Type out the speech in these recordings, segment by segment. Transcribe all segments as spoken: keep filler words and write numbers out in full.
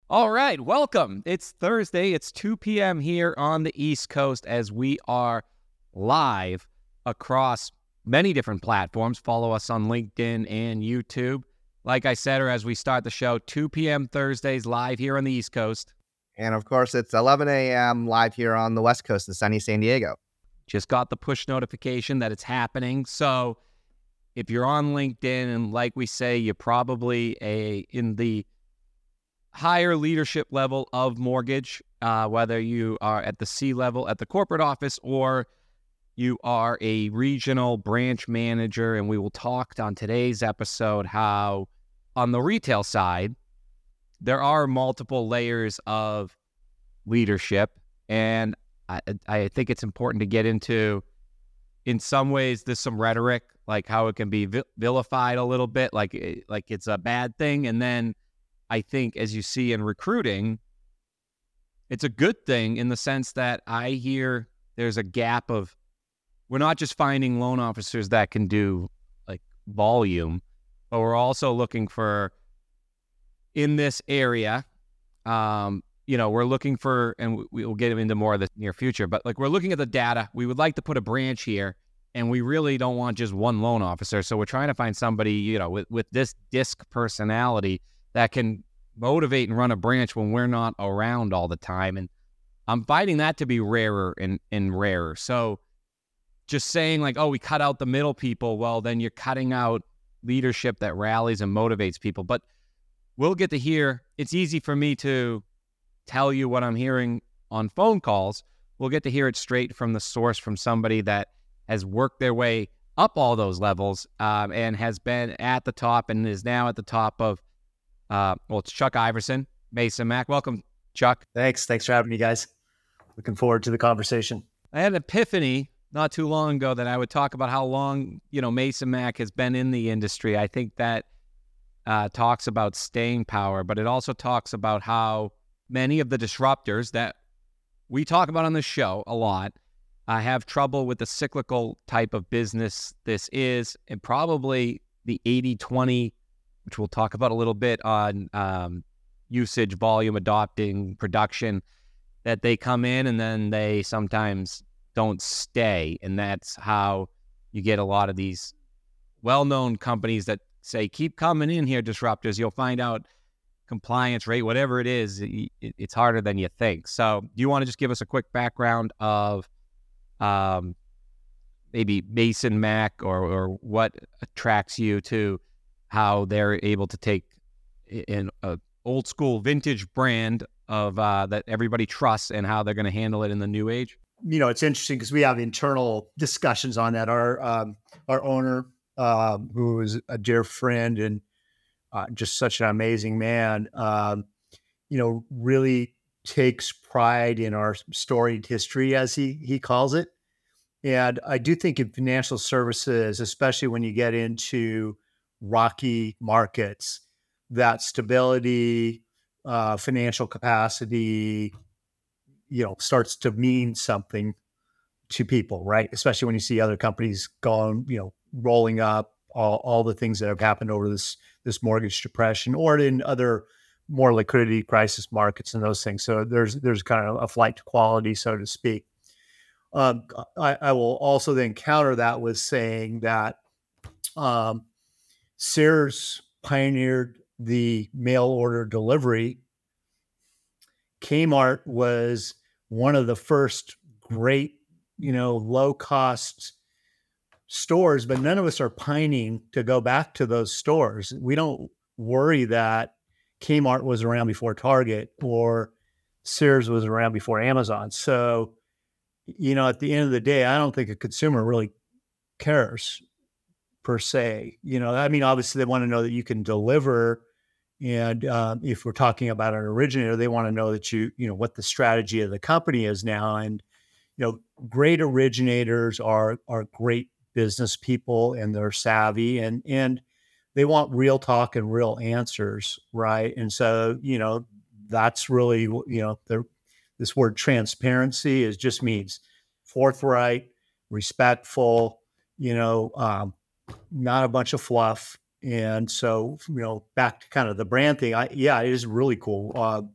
All right, welcome. It's Thursday. It's two p.m. here on the East Coast as we are live across many different platforms. Follow us on LinkedIn and YouTube. Like I said, or as we start the show, two p.m. Thursdays live here on the East Coast. And of course, it's eleven a.m. live here on the West Coast in sunny San Diego. Just got the push notification that it's happening. So if you're on LinkedIn, and like we say, you're probably a in the higher leadership level of mortgage, uh, whether you are at the C level at the corporate office or you are a regional branch manager. And we will talk on today's episode how on the retail side, there are multiple layers of leadership. And I, I think it's important to get into, in some ways, there's some rhetoric, like how it can be vilified a little bit, like, like it's a bad thing. And then I think, as you see in recruiting, it's a good thing in the sense that I hear there's a gap of, we're not just finding loan officers that can do like volume, but we're also looking for in this area, um, you know, we're looking for, and we will get into more of the near future, but like we're looking at the data. We would like to put a branch here, and we really don't want just one loan officer. So we're trying to find somebody, you know, with, with this disc personality that can motivate and run a branch when we're not around all the time. And I'm finding that to be rarer and, and rarer. So just saying like, oh, we cut out the middle people, well, then you're cutting out leadership that rallies and motivates people. But we'll get to hear, it's easy for me to tell you what I'm hearing on phone calls. We'll get to hear it straight from the source, from somebody that has worked their way up all those levels um, and has been at the top and is now at the top of Uh, well, it's Chuck Iverson, Mason Mac. Welcome, Chuck. Thanks. Thanks for having me, guys. Looking forward to the conversation. I had an epiphany not too long ago that I would talk about how long, you know, Mason Mac has been in the industry. I think that uh, talks about staying power, but it also talks about how many of the disruptors that we talk about on the show a lot uh, have trouble with the cyclical type of business this is, and probably the eighty twenty, which we'll talk about a little bit on um, usage, volume, adopting, production, that they come in and then they sometimes don't stay. And that's how you get a lot of these well-known companies that say, keep coming in here, disruptors. You'll find out compliance rate, whatever it is, it, it's harder than you think. So do you want to just give us a quick background of um, maybe Mason Mac or, or what attracts you to how they're able to take an a old school vintage brand of uh, that everybody trusts and how they're going to handle it in the new age? You know, it's interesting because we have internal discussions on that. Our um, our owner, um, who is a dear friend and uh, just such an amazing man, um, you know, really takes pride in our storied history, as he he calls it. And I do think in financial services, especially when you get into rocky markets, that stability, uh, financial capacity, you know, starts to mean something to people, right? Especially when you see other companies going, you know, rolling up, all, all the things that have happened over this this mortgage depression, or in other more liquidity crisis markets and those things. So there's there's kind of a flight to quality, so to speak. Um, I, I will also then counter that with saying that um, Sears pioneered the mail order delivery. Kmart was one of the first great, you know, low cost stores, but none of us are pining to go back to those stores. We don't worry that Kmart was around before Target or Sears was around before Amazon. So, you know, at the end of the day, I don't think a consumer really cares per se. You know, I mean, obviously they want to know that you can deliver. And um, if we're talking about an originator, they want to know that you, you know, what the strategy of the company is now. And, you know, great originators are, are great business people and they're savvy and, and they want real talk and real answers. Right. And so, you know, that's really, you know, the, this word transparency is just means forthright, respectful, you know, um, not a bunch of fluff. And so, you know, back to kind of the brand thing, I, yeah, it is really cool. Uh,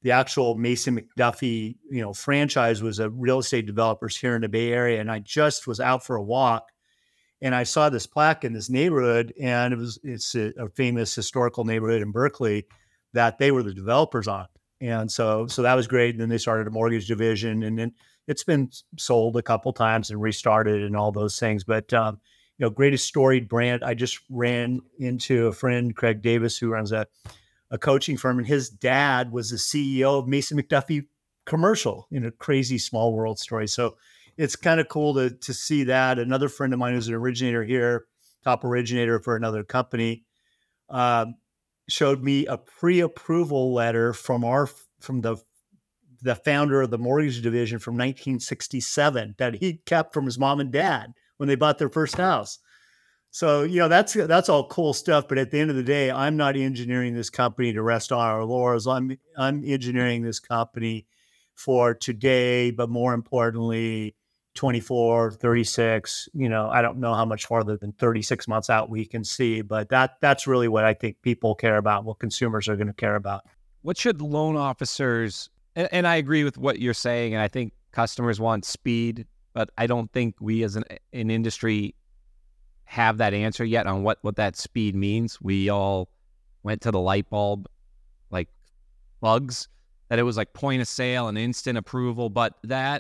the actual Mason McDuffie, you know, franchise was a real estate developers here in the Bay Area. And I just was out for a walk and I saw this plaque in this neighborhood, and it was, it's a, a famous historical neighborhood in Berkeley that they were the developers on. And so, so that was great. And then they started a mortgage division, and then it's been sold a couple times and restarted and all those things. But, um, you know, greatest storied brand. I just ran into a friend, Craig Davis, who runs a, a coaching firm, and his dad was the C E O of Mason McDuffie Commercial, in a crazy small world story. So it's kind of cool to to see that. Another friend of mine who's an originator here, top originator for another company, um, showed me a pre-approval letter from our from the the founder of the mortgage division from nineteen sixty-seven that he kept from his mom and dad when they bought their first house. So, you know, that's that's all cool stuff. But at the end of the day, I'm not engineering this company to rest on our laurels. I'm I'm engineering this company for today, but more importantly, twenty-four, thirty-six, you know, I don't know how much farther than thirty-six months out we can see, but that that's really what I think people care about, what consumers are going to care about. What should loan officers, and, and I agree with what you're saying, and I think customers want speed, but I don't think we as an, an industry have that answer yet on what, what that speed means. We all went to the light bulb like bugs, that it was like point of sale and instant approval, but that,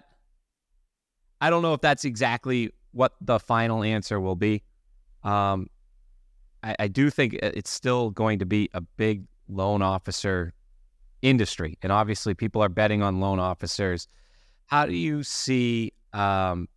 I don't know if that's exactly what the final answer will be. Um, I, I do think it's still going to be a big loan officer industry, and obviously people are betting on loan officers. How do you see um,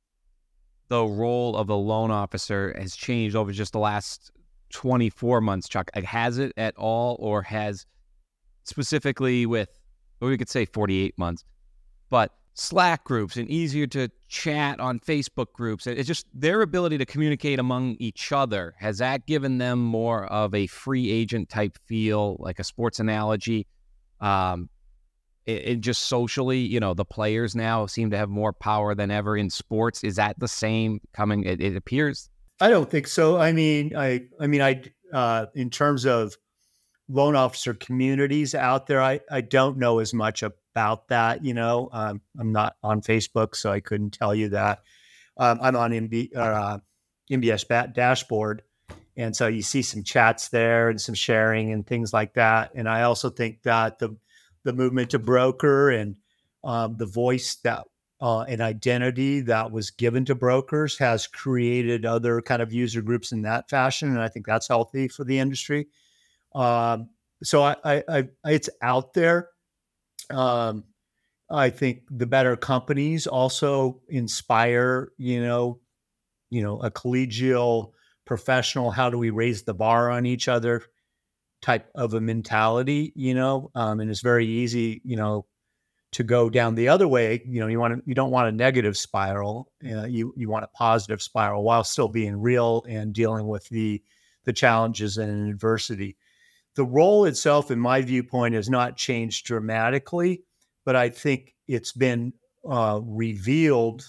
the role of the loan officer has changed over just the last twenty-four months, Chuck? Like, has it at all, or has specifically with, or we could say forty-eight months, but Slack groups and easier to chat on Facebook groups, it's just their ability to communicate among each other, has that given them more of a free agent type feel, like a sports analogy? Um, it, it just socially, you know, the players now seem to have more power than ever in sports. Is that the same coming? It, it appears. I don't think so. I mean, I, I mean, I, uh, in terms of loan officer communities out there, I, I don't know as much about that. You know, um, I'm not on Facebook, so I couldn't tell you that. Um, I'm on M B, uh, M B S Bat Dashboard. And so you see some chats there and some sharing and things like that. And I also think that the, the movement to broker and um, the voice that uh, and identity that was given to brokers has created other kind of user groups in that fashion. And I think that's healthy for the industry. Um, so I, I, I, it's out there. Um, I think the better companies also inspire, you know, you know, a collegial, professional, how do we raise the bar on each other type of a mentality, you know, um, and it's very easy, you know, to go down the other way. You know, you want to, you don't want a negative spiral. Uh, you, you want a positive spiral while still being real and dealing with the, the challenges and adversity. The role itself, in my viewpoint, has not changed dramatically, but I think it's been uh, revealed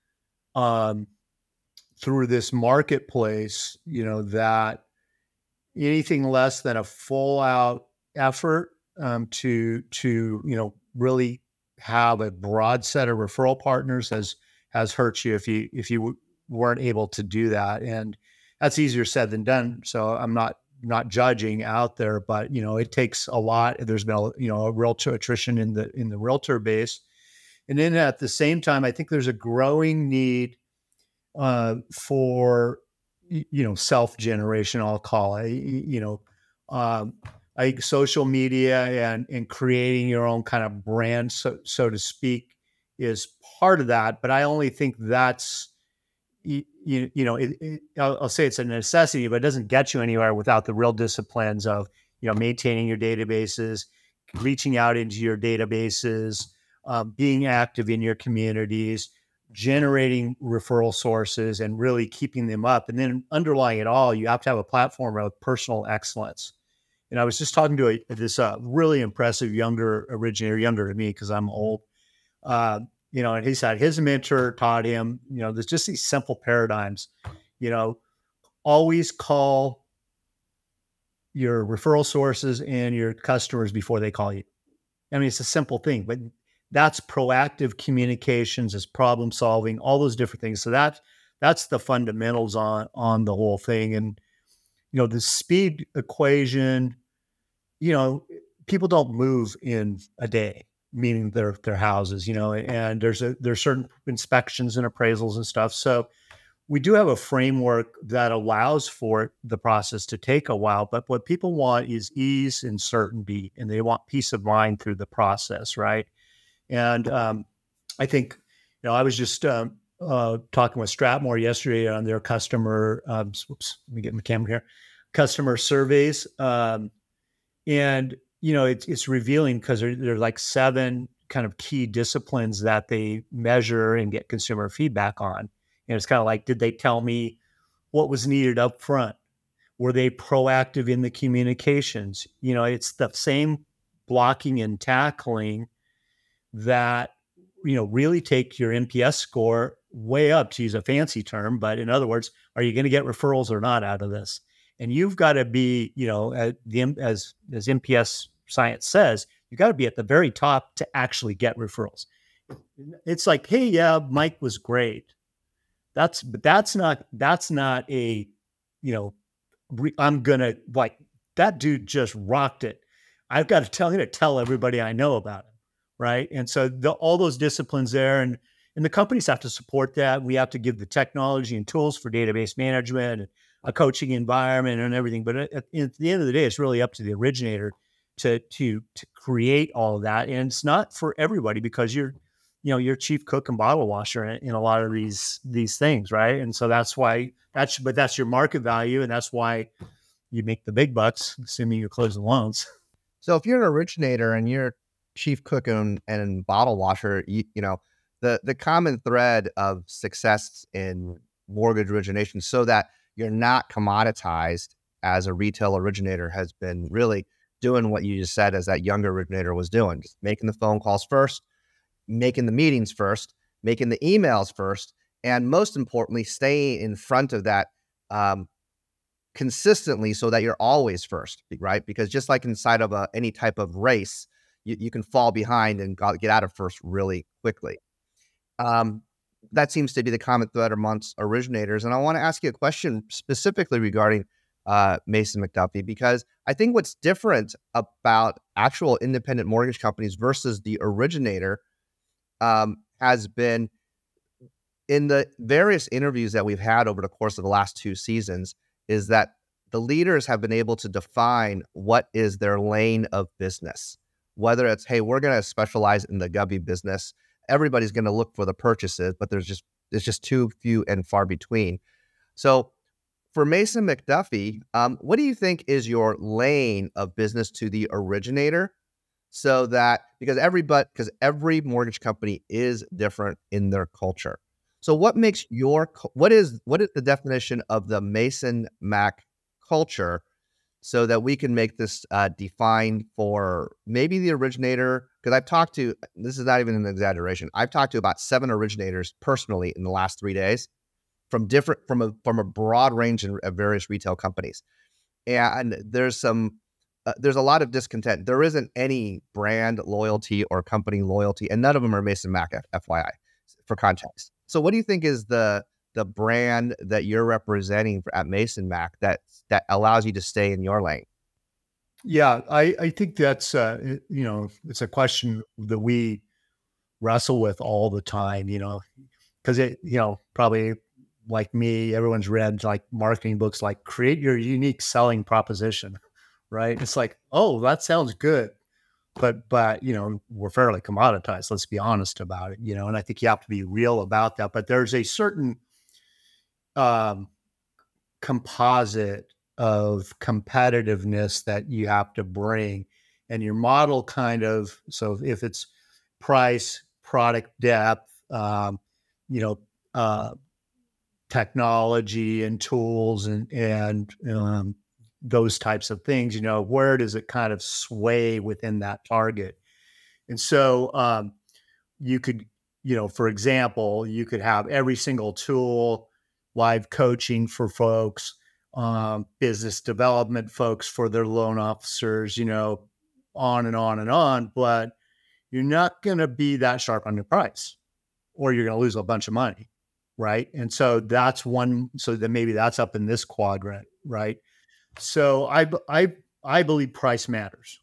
um, through this marketplace, you know, that anything less than a full out effort um, to, to, you know, really have a broad set of referral partners has, has hurt you if you, if you weren't able to do that. And that's easier said than done. So I'm not, not judging out there, but, you know, it takes a lot. There's been, a, you know, a realtor attrition in the, in the realtor base. And then at the same time, I think there's a growing need uh, for, you know, self-generation, I'll call it, you know, um, I think social media and, and creating your own kind of brand, so, so to speak, is part of that. But I only think that's, you, you, you know, it, it, I'll, I'll say it's a necessity, but it doesn't get you anywhere without the real disciplines of, you know, maintaining your databases, reaching out into your databases, um, being active in your communities, generating referral sources and really keeping them up. And then underlying it all, you have to have a platform of personal excellence. And I was just talking to a, this uh, really impressive younger originator, younger than me because I'm old, uh, you know, and he said his mentor taught him, you know, there's just these simple paradigms, you know, always call your referral sources and your customers before they call you. I mean, it's a simple thing, but that's proactive communications, is problem solving, all those different things. So that that's the fundamentals on on the whole thing. And you know, the speed equation, you know, people don't move in a day, meaning their their houses, you know, and there's a there's certain inspections and appraisals and stuff. So we do have a framework that allows for the process to take a while, but what people want is ease and certainty, and they want peace of mind through the process, right? And um, I think, you know, I was just um, uh, talking with Stratmore yesterday on their customer, um, oops, let me get my camera here, customer surveys. Um, and, you know, it's, it's revealing because there, there are like seven kind of key disciplines that they measure and get consumer feedback on. And it's kind of like, did they tell me what was needed up front? Were they proactive in the communications? You know, it's the same blocking and tackling that, you know, really take your N P S score way up, to use a fancy term. But in other words, are you going to get referrals or not out of this? And you've got to be, you know, at the, as, as N P S science says, you got to be at the very top to actually get referrals. It's like, hey, yeah, Mike was great. That's, but that's not, that's not a, you know, re, I'm going to like, that dude just rocked it. I've got to tell you to tell everybody I know about it. Right. And so the, all those disciplines there, and, and the companies have to support that. We have to give the technology and tools for database management and a coaching environment and everything. But at, at the end of the day, it's really up to the originator to, to, to create all of that. And it's not for everybody, because you're, you know, you're chief cook and bottle washer in, in a lot of these, these things. Right. And so that's why that's, but that's your market value. And that's why you make the big bucks, assuming you're closing loans. So if you're an originator and you're chief cook and, and bottle washer, you, you know, the, the common thread of success in mortgage origination, so that you're not commoditized as a retail originator, has been really doing what you just said as that younger originator was doing, just making the phone calls first, making the meetings first, making the emails first, and most importantly, staying in front of that um, consistently so that you're always first, right? Because just like inside of a, any type of race, you, you can fall behind and get out of first really quickly. Um, that seems to be the common thread amongst originators. And I want to ask you a question specifically regarding uh, Mason McDuffie, because I think what's different about actual independent mortgage companies versus the originator um, has been in the various interviews that we've had over the course of the last two seasons, is that the leaders have been able to define what is their lane of business. Whether it's, hey, we're going to specialize in the Gubby business. Everybody's going to look for the purchases, but there's just there's just too few and far between. So for Mason McDuffie, um, what do you think is your lane of business to the originator? So that, because everybody, because every mortgage company is different in their culture. So what makes your, what is, what is the definition of the Mason Mac culture, so that we can make this uh, defined for maybe the originator? Because I've talked to, this is not even an exaggeration, I've talked to about seven originators personally in the last three days from different, from a, from a broad range of various retail companies. And there's some, uh, there's a lot of discontent. There isn't any brand loyalty or company loyalty, and none of them are Mason Mac, F Y I, for context. So what do you think is the the brand that you're representing at Mason Mac that that allows you to stay in your lane? Yeah, I, I think that's, uh, you know, it's a question that we wrestle with all the time, you know, because it, you know, probably like me, everyone's read like marketing books, like create your unique selling proposition, right? It's like, oh, that sounds good. But, but, you know, we're fairly commoditized. Let's be honest about it, you know, and I think you have to be real about that. But there's a certain um, composite of competitiveness that you have to bring, and your model kind of, so if it's price, product depth, um, you know, uh, technology and tools and, and, um, those types of things, you know, where does it kind of sway within that target? And so, um, you could, you know, for example, you could have every single tool, live coaching for folks, um, business development folks for their loan officers, you know, on and on and on. But you're not going to be that sharp on the price, or you're going to lose a bunch of money, right? And so that's one. So then maybe that's up in this quadrant, right? So I I I believe price matters.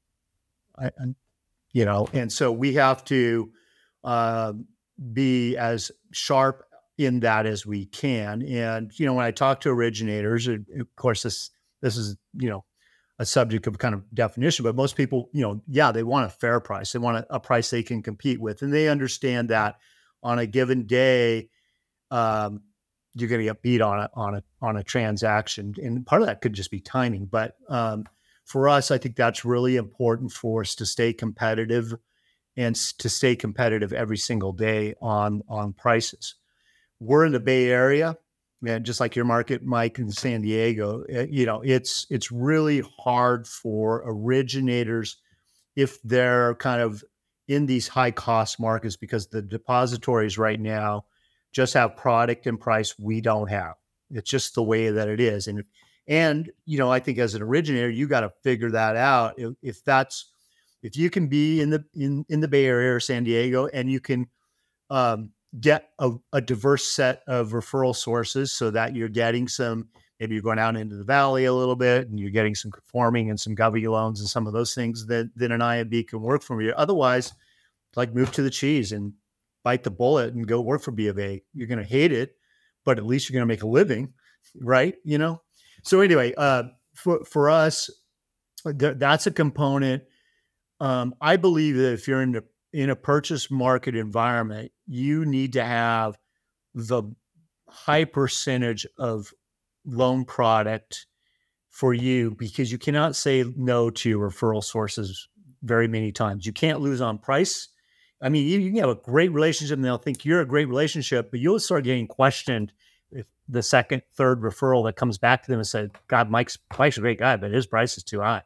I, I you know, and so we have to uh, be as sharp in that as we can. And you know, when I talk to originators, of course, this this is you know a subject of kind of definition, but most people, you know, yeah, they want a fair price. They want a, a price they can compete with, and they understand that on a given day, um, you're going to get beat on a on a on a transaction, and part of that could just be timing. But um, for us, I think that's really important for us to stay competitive and to stay competitive every single day on on prices. We're in the Bay Area, and just like your market, Mike, in San Diego, you know, it's it's really hard for originators if they're kind of in these high cost markets, because the depositories right now just have product and price we don't have. It's just the way that it is. And, and, you know, I think as an originator, you got to figure that out. If, if that's, if you can be in the, in, in the Bay Area or San Diego, and you can um, get a, a diverse set of referral sources so that you're getting some, maybe you're going out into the valley a little bit and you're getting some conforming and some govy loans and some of those things, that then an I M B can work for you. Otherwise, like, move to the cheese and bite the bullet and go work for B of A. You're going to hate it, but at least you're going to make a living, right? You know? So anyway, uh, for, for us, th- that's a component. Um, I believe that if you're in the, in a purchase market environment, you need to have the high percentage of loan product for you, because you cannot say no to your referral sources very many times. You can't lose on price. I mean, you, you can have a great relationship and they'll think you're a great relationship, but you'll start getting questioned if the second, third referral that comes back to them and said, God, Mike's, Mike's a great guy, but his price is too high.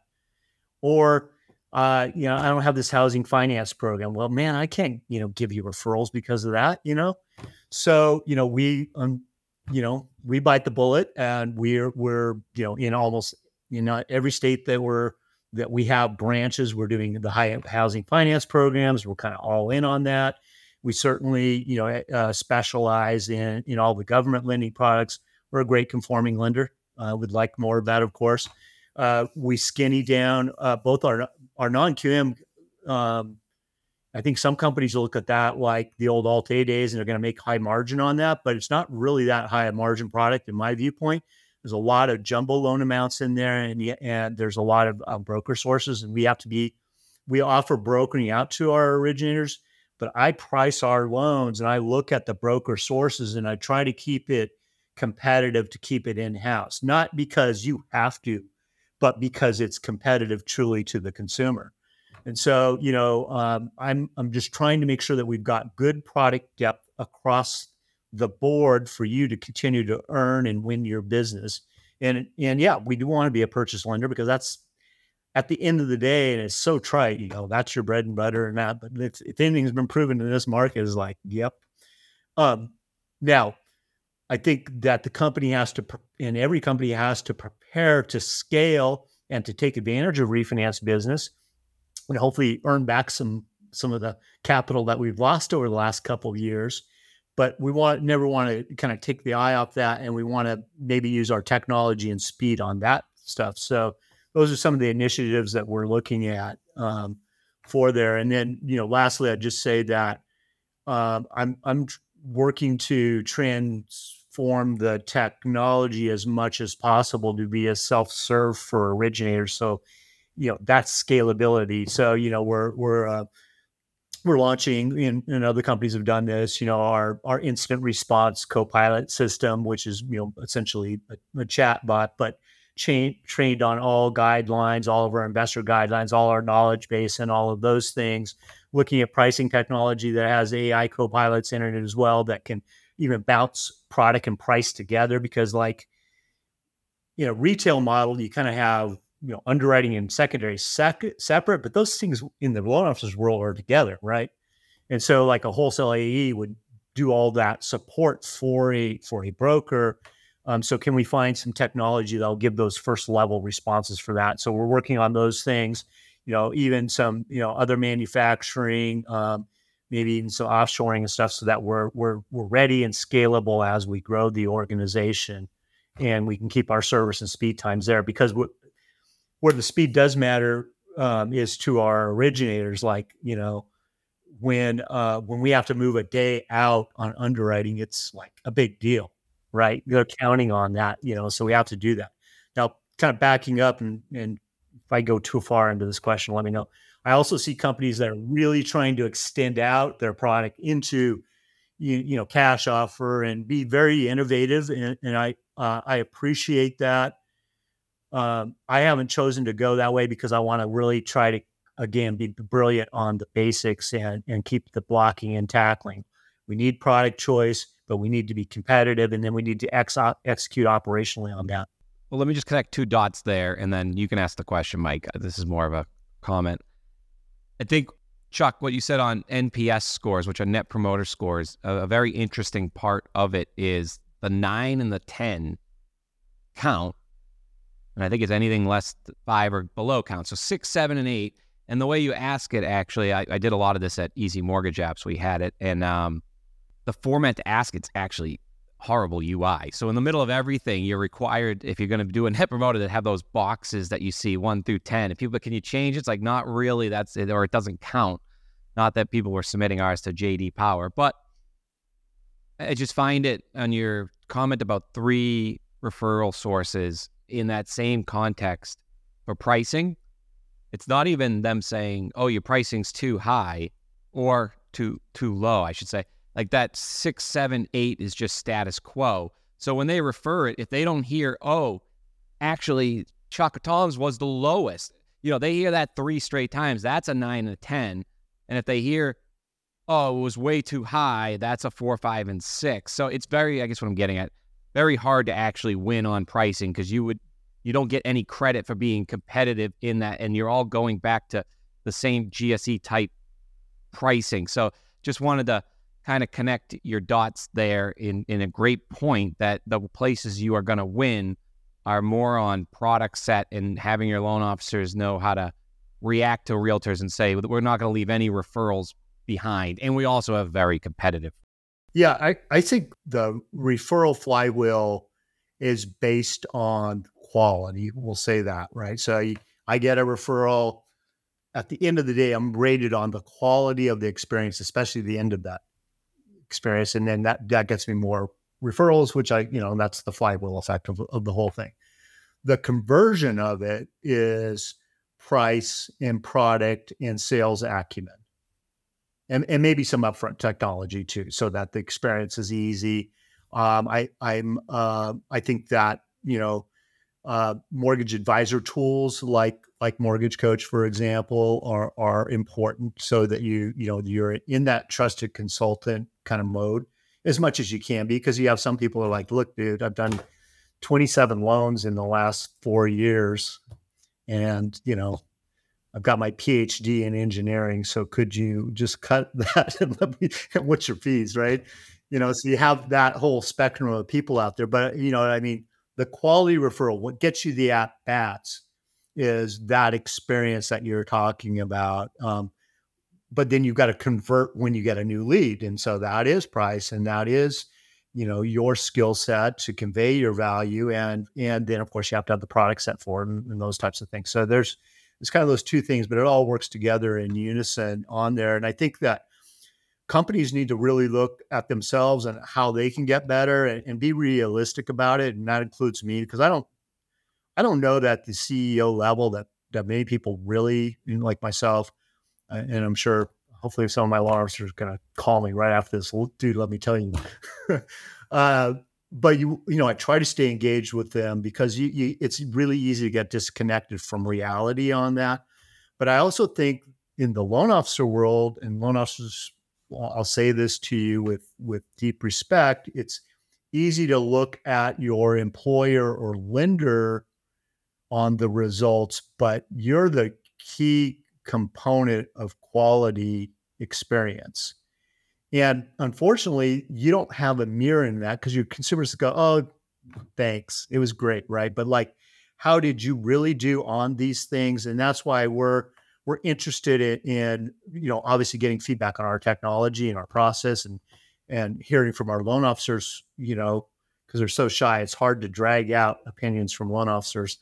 Or, uh, you know, I don't have this housing finance program. Well, man, I can't, you know, give you referrals because of that, you know? So, you know, we, um, you know, we bite the bullet, and we're, we're, you know, in almost, you know, every state that we're, that we have branches, we're doing the high housing finance programs. We're kind of all in on that. We certainly, you know, uh, specialize in, in all the government lending products. We're a great conforming lender. Uh, would like more of that, of course. Uh, we skinny down uh, both our, our non-Q M. Um, I think some companies will look at that like the old Alt-A days, and they're going to make high margin on that, but it's not really that high a margin product in my viewpoint. There's a lot of jumbo loan amounts in there, and and there's a lot of um, broker sources, and we have to be, we offer brokering out to our originators, but I price our loans and I look at the broker sources and I try to keep it competitive, to keep it in-house, not because you have to, but because it's competitive truly to the consumer. And so, you know, um, I'm I'm just trying to make sure that we've got good product depth across the board for you to continue to earn and win your business. And, and yeah, we do want to be a purchase lender, because that's at the end of the day, and it's so trite, you know, that's your bread and butter and that, but if, if anything's been proven in this market, is like, yep. Um, now I think that the company has to, and every company has to prepare to scale and to take advantage of refinance business and hopefully earn back some, some of the capital that we've lost over the last couple of years. But we want never want to kind of take the eye off that, and we want to maybe use our technology and speed on that stuff. So those are some of the initiatives that we're looking at um, for there. And then, you know, lastly, I'd just say that um, I'm I'm working to transform the technology as much as possible to be a self-serve for originators. So, you know, that's scalability. So, you know, we're we're uh, We're launching, and, and other companies have done this, you know, our, our incident response co-pilot system, which is, you know, essentially a, a chat bot, but cha- trained on all guidelines, all of our investor guidelines, all our knowledge base and all of those things, looking at pricing technology that has A I co-pilots in it as well, that can even bounce product and price together. Because like, you know, retail model, you kind of have, you know, underwriting and secondary sec- separate, but those things in the loan officer's world are together, right? And so like a wholesale A E would do all that support for a for a broker. Um, so can we find some technology that'll give those first level responses for that? So we're working on those things. you know, even some, you know, other manufacturing, um, maybe even some offshoring and stuff, so that we're we're we're ready and scalable as we grow the organization, and we can keep our service and speed times there. Because what where the speed does matter um, is to our originators. Like, you know, when uh, when we have to move a day out on underwriting, it's like a big deal, right? They're counting on that, you know, so we have to do that. Now, kind of backing up, and, and if I go too far into this question, let me know. I also see companies that are really trying to extend out their product into, you, you know, cash offer and be very innovative. And, and I, uh, I appreciate that. Um, I haven't chosen to go that way because I want to really try to, again, be brilliant on the basics and, and keep the blocking and tackling. We need product choice, but we need to be competitive, and then we need to ex- execute operationally on that. Well, let me just connect two dots there, and then you can ask the question, Mike. This is more of a comment. I think, Chuck, what you said on N P S scores, which are net promoter scores, a, a very interesting part of it is the nine and the ten count. And I think it's anything less than five or below count. So six, seven, and eight. And the way you ask it, actually, I, I did a lot of this at Easy Mortgage Apps. We had it. And um, the format to ask it's actually horrible U I. So in the middle of everything, you're required, if you're going to do a net promoter, to have those boxes that you see one through ten. If people, can you change it? It's like, not really. That's it, or it doesn't count. Not that people were submitting ours to J D Power. But I just find it on your comment about three referral sources in that same context for pricing. It's not even them saying, oh, your pricing's too high or too too low, I should say. Like that six, seven, eight is just status quo. So when they refer it, if they don't hear, oh, actually, Chaka Tom's was the lowest, you know, they hear that three straight times, that's a nine and a ten. And if they hear, oh, it was way too high, that's a four, five, and six. So it's very, I guess what I'm getting at, very hard to actually win on pricing, because you would you don't get any credit for being competitive in that, and you're all going back to the same G S E type pricing. So just wanted to kind of connect your dots there in, in a great point that the places you are going to win are more on product set and having your loan officers know how to react to realtors and say, we're not going to leave any referrals behind. And we also have very competitive. Yeah, I, I think the referral flywheel is based on quality. We'll say that, right? So I, I get a referral. At the end of the day, I'm rated on the quality of the experience, especially the end of that experience. And then that, that gets me more referrals, which I, you know, that's the flywheel effect of, of the whole thing. The conversion of it is price and product and sales acumen. And, and maybe some upfront technology too, so that the experience is easy. Um, I, I'm, uh, I think that, you know, uh, mortgage advisor tools like, like Mortgage Coach, for example, are, are important, so that you, you know, you're in that trusted consultant kind of mode as much as you can be. Because you have some people who are like, look, dude, I've done twenty-seven loans in the last four years. And, you know, I've got my P H D in engineering. So could you just cut that and let me, what's your fees, right? You know, so you have that whole spectrum of people out there. But, you know what I mean? The quality referral, what gets you the at-bats is that experience that you're talking about. Um, but then you've got to convert when you get a new lead. And so that is price, and that is, you know, your skill set to convey your value. And, and then of course you have to have the product set for it, and, and those types of things. So there's, it's kind of those two things, but it all works together in unison on there. And I think that companies need to really look at themselves and how they can get better, and, and be realistic about it. And that includes me, because I don't, I don't know that the C E O level that, that many people really, you know, like myself, uh, and I'm sure hopefully some of my law officers are going to call me right after this, well, dude, let me tell you, uh, but you, you know, I try to stay engaged with them, because you, you, it's really easy to get disconnected from reality on that. But I also think in the loan officer world, and loan officers, well, I'll say this to you with, with deep respect, it's easy to look at your employer or lender on the results, but you're the key component of quality experience. And unfortunately, you don't have a mirror in that, because your consumers go, oh, thanks, it was great, right? But like, how did you really do on these things? And that's why we're we're interested in, in, you know, obviously getting feedback on our technology and our process, and and hearing from our loan officers, you know, because they're so shy, it's hard to drag out opinions from loan officers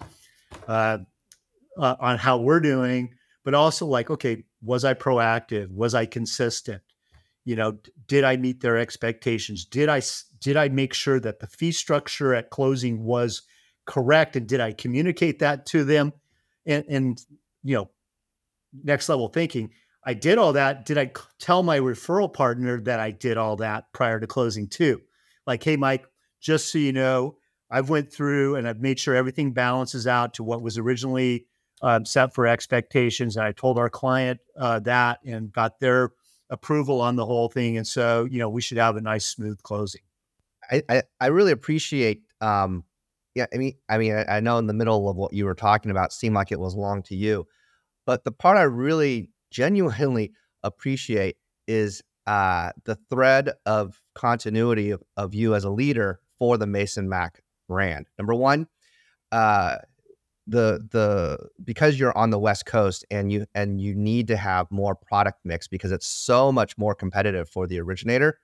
uh, uh, on how we're doing, but also like, okay, was I proactive? Was I consistent? You know, d- did I meet their expectations? Did I s- did I make sure that the fee structure at closing was correct, and did I communicate that to them? And and you know, next level thinking, I did all that. Did I c- tell my referral partner that I did all that prior to closing too? Like, hey, Mike, just so you know, I've went through and I've made sure everything balances out to what was originally um, set for expectations. And I told our client uh, that and got their approval on the whole thing. And so, you know, we should have a nice, smooth closing. I, I, I really appreciate, um, yeah, I mean, I mean, I, I know in the middle of what you were talking about seemed like it was long to you, but the part I really genuinely appreciate is uh, the thread of continuity of, of you as a leader for the Mason Mac brand. Number one, uh, the the because you're on the West Coast and you and you need to have more product mix because it's so much more competitive for the originator.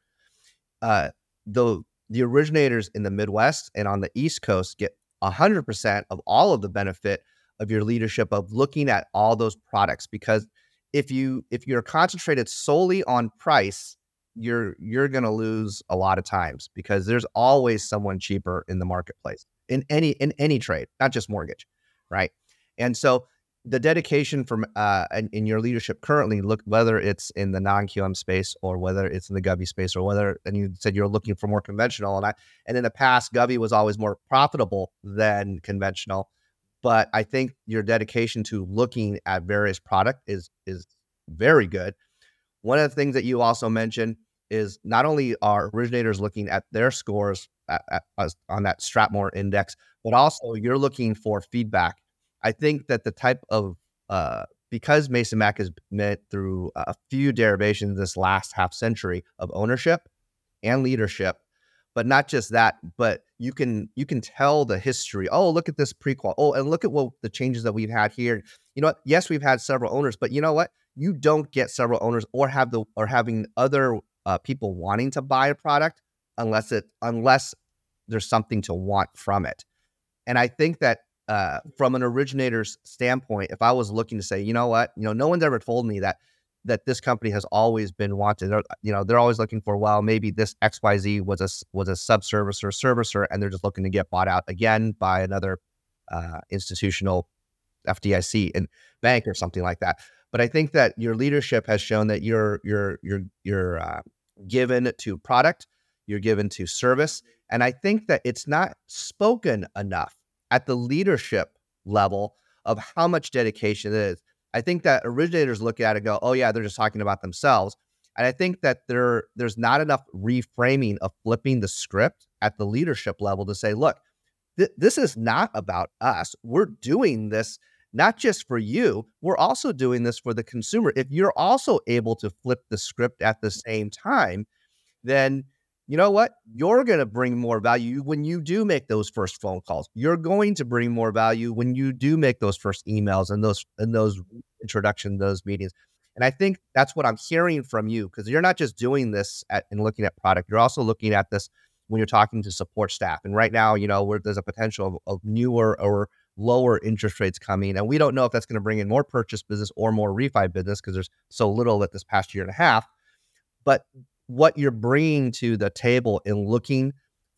Uh, the the originators in the Midwest and on the East Coast get one hundred percent of all of the benefit of your leadership of looking at all those products, because if you if you're concentrated solely on price, you're you're going to lose a lot of times because there's always someone cheaper in the marketplace in any in any trade, not just mortgage, right? And so the dedication from uh in, in your leadership currently, look, whether it's in the non-Q M space or whether it's in the Govy space or whether, and you said you're looking for more conventional, and I and in the past Govy was always more profitable than conventional, but I think your dedication to looking at various product is is very good. One of the things that you also mentioned is not only are originators looking at their scores at, at, as- on that Stratmore index, but also you're looking for feedback. I think that the type of, uh, because Mason Mac has met through a few derivations this last half century of ownership and leadership, but not just that, but you can you can tell the history. Oh, look at this prequel. Oh, and look at what the changes that we've had here. You know what? Yes, we've had several owners, but you know what? You don't get several owners or have the or having other uh, people wanting to buy a product unless it unless there's something to want from it. And I think that uh, from an originator's standpoint, if I was looking to say, you know what, you know, no one's ever told me that that this company has always been wanted. Or, you know, they're always looking for, well, maybe this X Y Z was a was a sub servicer servicer, and they're just looking to get bought out again by another uh, institutional F D I C and bank or something like that. But I think that your leadership has shown that you're you're you're you're uh, given to product, you're given to service, and I think that it's not spoken enough at the leadership level of how much dedication it is. I think that originators look at it and go, oh yeah, they're just talking about themselves. And I think that there there's not enough reframing of flipping the script at the leadership level to say, look, th- this is not about us. We're doing this not just for you. We're also doing this for the consumer. If you're also able to flip the script at the same time, then you know what? You're going to bring more value when you do make those first phone calls. You're going to bring more value when you do make those first emails and those and those introduction, those meetings. And I think that's what I'm hearing from you, because you're not just doing this at, and looking at product. You're also looking at this when you're talking to support staff. And right now, you know, where there's a potential of, of newer or lower interest rates coming, and we don't know if that's going to bring in more purchase business or more refi business because there's so little that this past year and a half. But what you're bringing to the table in looking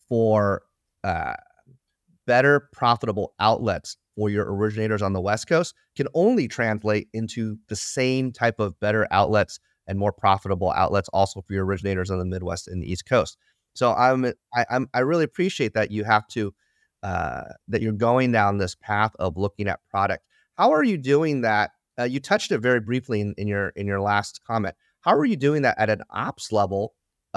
for uh, better profitable outlets for your originators on the West Coast can only translate into the same type of better outlets and more profitable outlets also for your originators on the Midwest and the East Coast. So I'm I, I'm I really appreciate that you have to uh, that you're going down this path of looking at product. How are you doing that? Uh, you touched it very briefly in, in your in your last comment. How are you doing that at an ops level?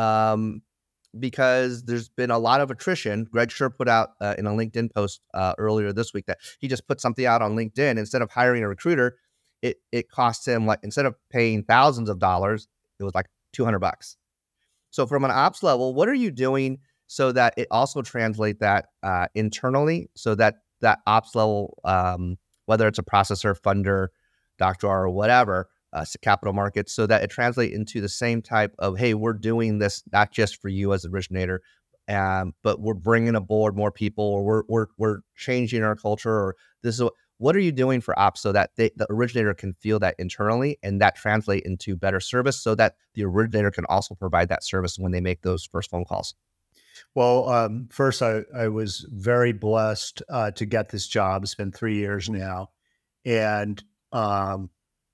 Um, because there's been a lot of attrition. Greg Sure put out uh, in a LinkedIn post uh, earlier this week that he just put something out on LinkedIn. Instead of hiring a recruiter, it it cost him, like, instead of paying thousands of dollars, it was like two hundred bucks. So from an ops level, what are you doing so that it also translate that uh, internally, so that that ops level, um, whether it's a processor, funder, Doctor R or whatever, uh, capital markets, so that it translates into the same type of, hey, we're doing this not just for you as originator, um, but we're bringing aboard more people, or we're we're we're changing our culture, or this is what, what are you doing for ops so that they, the originator can feel that internally, and that translate into better service, so that the originator can also provide that service when they make those first phone calls. Well, um, first, I, I was very blessed uh, to get this job. It's been three years now, and um,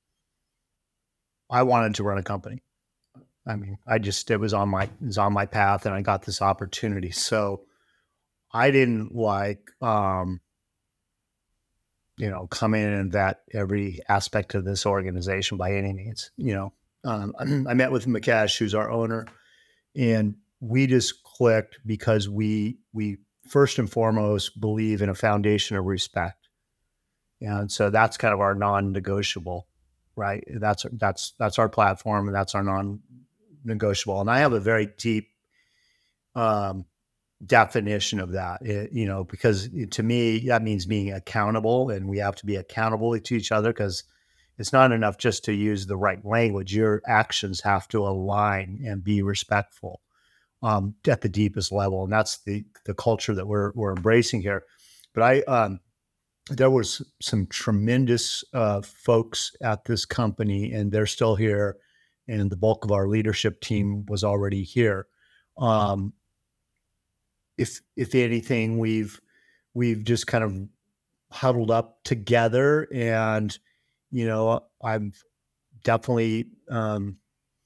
I wanted to run a company. I mean, I just, it was on my, it was on my path, and I got this opportunity. So I didn't like, um, you know, come in and vet every aspect of this organization by any means. You know, um, I met with Mukesh, who's our owner, and we just clicked because we, we first and foremost believe in a foundation of respect. And so that's kind of our non-negotiable, right? That's, that's, that's our platform, and that's our non-negotiable. And I have a very deep, um, definition of that, it, you know, because it, to me, that means being accountable, and we have to be accountable to each other, because it's not enough just to use the right language. Your actions have to align and be respectful, um, at the deepest level. And that's the, the culture that we're, we're embracing here. But I, um, there was some tremendous, uh, folks at this company, and they're still here. And the bulk of our leadership team was already here. Um, If if anything, we've we've just kind of huddled up together, and you know, I'm definitely um,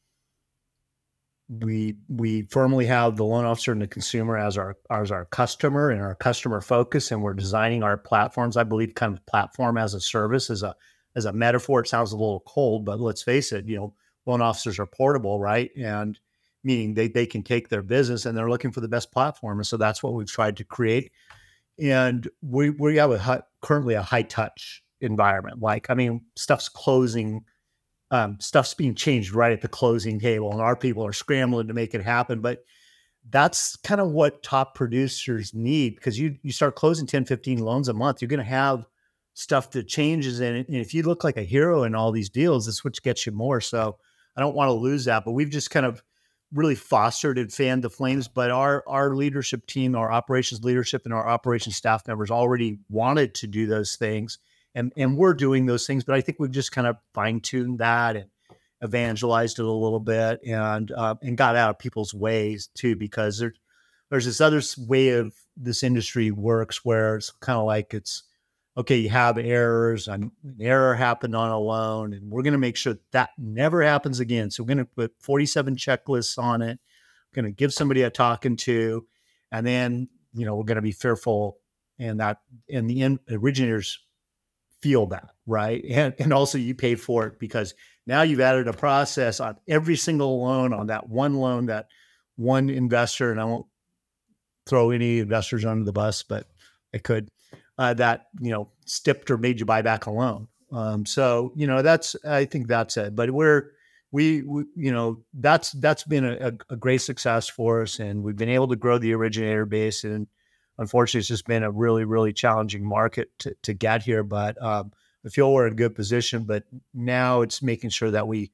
we we firmly have the loan officer and the consumer as our as our customer and our customer focus, and we're designing our platforms. I believe kind of platform as a service as a as a metaphor. It sounds a little cold, but let's face it. You know, loan officers are portable, right? And meaning they, they can take their business, and they're looking for the best platform. And so that's what we've tried to create. And we, we have a high, currently a high touch environment. Like, I mean, stuff's closing, um, stuff's being changed right at the closing table, and our people are scrambling to make it happen. But that's kind of what top producers need, because you, you start closing ten, fifteen loans a month, you're going to have stuff that changes in it. And if you look like a hero in all these deals, that's what gets you more. So I don't want to lose that, but we've just kind of really fostered and fanned the flames. But our our leadership team, our operations leadership, and our operations staff members already wanted to do those things, and and we're doing those things. But I think we've just kind of fine tuned that and evangelized it a little bit, and uh, and got out of people's ways too, because there, there's this other way of this industry works where it's kind of like it's okay, you have errors, an error happened on a loan, and we're going to make sure that never happens again. So we're going to put forty-seven checklists on it. We're going to give somebody a talking to, and then, you know, we're going to be fearful, and that, and the in, originators feel that, right? And, and also you paid for it, because now you've added a process on every single loan, on that one loan, that one investor, and I won't throw any investors under the bus, but I could. Uh, that, you know, stipped or made you buy back a loan. Um, so, you know, that's, I think that's it. But we're, we, we you know, that's, that's been a, a great success for us. And we've been able to grow the originator base. And unfortunately, it's just been a really, really challenging market to, to get here. But um, I feel we're in a good position. But now it's making sure that we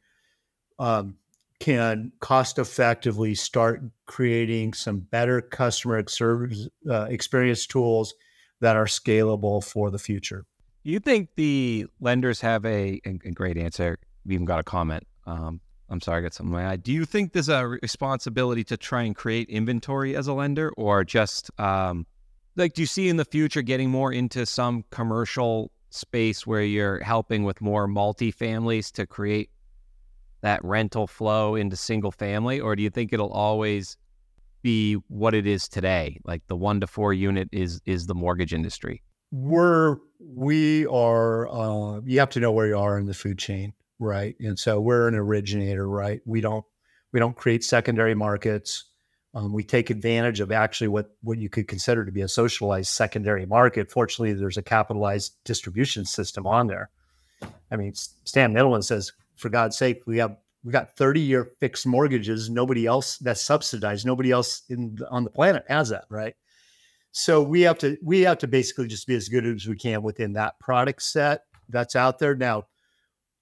um, can cost effectively start creating some better customer service, uh, experience tools that are scalable for the future. Do you think the lenders have a, a, a great answer? We even got a comment. Um, I'm sorry, I got something in my eye. Do you think there's a responsibility to try and create inventory as a lender, or just um, like, do you see in the future getting more into some commercial space where you're helping with more multifamilies to create that rental flow into single family? Or do you think it'll always be what it is today? Like the one to four unit is is the mortgage industry. We're we are uh, you have to know where you are in the food chain, right? And so we're an originator, right? We don't we don't create secondary markets. Um, we take advantage of actually what what you could consider to be a socialized secondary market. Fortunately, there's a capitalized distribution system on there. I mean, Stan Midland says, for God's sake, we have we got thirty year fixed mortgages. Nobody else that's subsidized. Nobody else in on the planet has that, right? So we have to we have to basically just be as good as we can within that product set that's out there. Now,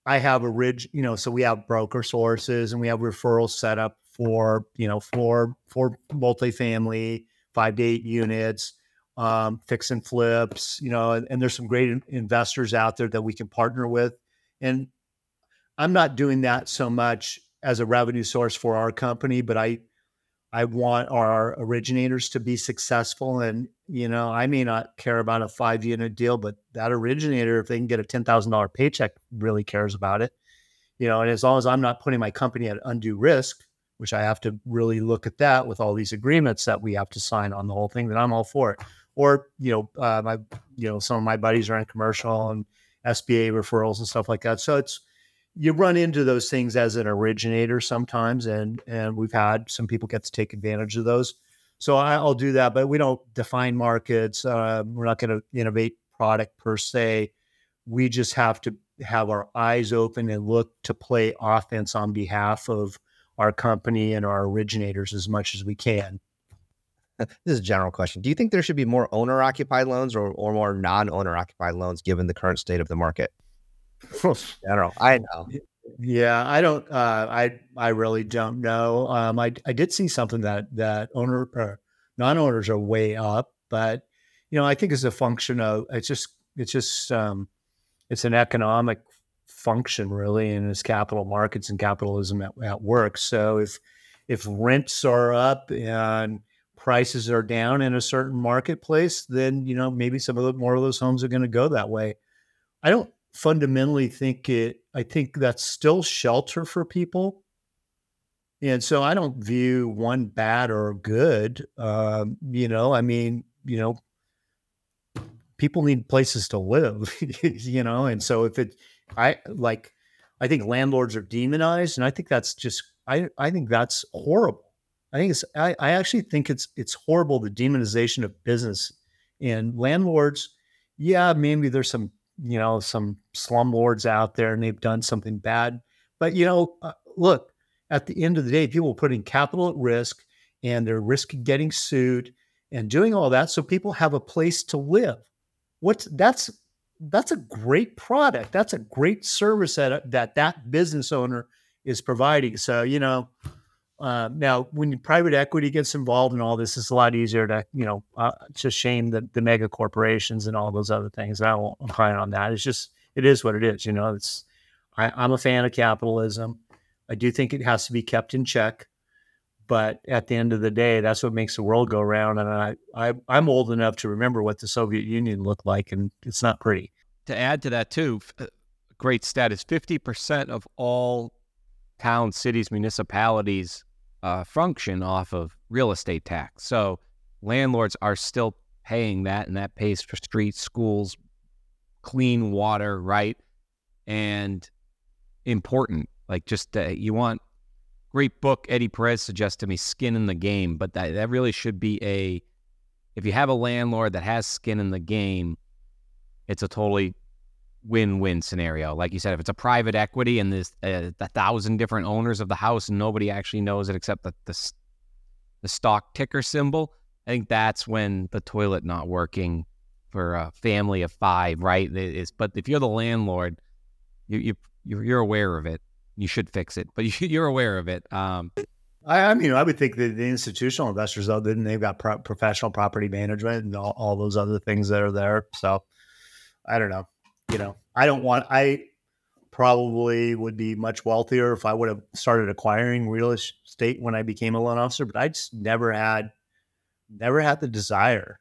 I have a ridge, you know, so we have broker sources and we have referrals set up for, you know, for, for multifamily, five to eight units, um, fix and flips, you know, and, and there's some great in- investors out there that we can partner with. And I'm not doing that so much as a revenue source for our company, but I, I want our originators to be successful. And, you know, I may not care about a five unit deal, but that originator, if they can get a ten thousand dollars paycheck, really cares about it. You know, and as long as I'm not putting my company at undue risk, which I have to really look at that with all these agreements that we have to sign on the whole thing, then I'm all for it. Or, you know, uh, my, you know, some of my buddies are in commercial and S B A referrals and stuff like that. So it's, you run into those things as an originator sometimes, and and we've had some people get to take advantage of those. So I, I'll do that, but we don't define markets. Uh, we're not going to innovate product per se. We just have to have our eyes open and look to play offense on behalf of our company and our originators as much as we can. This is a general question. Do you think there should be more owner-occupied loans or, or more non-owner-occupied loans given the current state of the market? General, I know. Yeah, I don't. Uh, I I really don't know. Um, I I did see something that that owner uh, non-owners are way up, but you know, I think it's a function of it's just it's just um, it's an economic function really, and it's capital markets and capitalism at, at work. So if if rents are up and prices are down in a certain marketplace, then you know maybe some of the more of those homes are going to go that way. I don't fundamentally think it, I think that's still shelter for people. And so I don't view one bad or good. Um, you know, I mean, you know, people need places to live, you know? And so if it, I like, I think landlords are demonized, and I think that's just, I, I think that's horrible. I think it's, I, I actually think it's, it's horrible, the demonization of business and landlords. Yeah, maybe there's some, you know, some slumlords out there and they've done something bad. But, you know, uh, look, at the end of the day, people are putting capital at risk and they're risking getting sued and doing all that so people have a place to live. What's that's that's a great product. That's a great service that that, that business owner is providing. So, you know, uh, now when private equity gets involved in all this, it's a lot easier to, you know, uh, to shame the, the mega corporations and all those other things. I won't comment on that. It's just, it is what it is. You know, it's, I, I'm a fan of capitalism. I do think it has to be kept in check, but at the end of the day, that's what makes the world go round. And I, I I'm old enough to remember what the Soviet Union looked like, and it's not pretty. To add to that too, a great stat is fifty percent of all towns, cities, municipalities uh, function off of real estate tax. So landlords are still paying that, and that pays for streets, schools, clean water, right? And important, like just uh, you want, great book, Eddie Perez suggests to me, Skin in the Game, but that, that really should be a, if you have a landlord that has skin in the game, it's a totally win-win scenario. Like you said, if it's a private equity and there's a, a thousand different owners of the house and nobody actually knows it except the, the the stock ticker symbol, I think that's when the toilet not working for a family of five, right? It is, but if you're the landlord, you, you you're, you're aware of it. You should fix it, but you, you're aware of it. Um, I, I mean, I would think that the institutional investors, though, then they've got pro- professional property management and all, all those other things that are there. So I don't know. You know, I don't want, I probably would be much wealthier if I would have started acquiring real estate when I became a loan officer, but I just never had, never had the desire.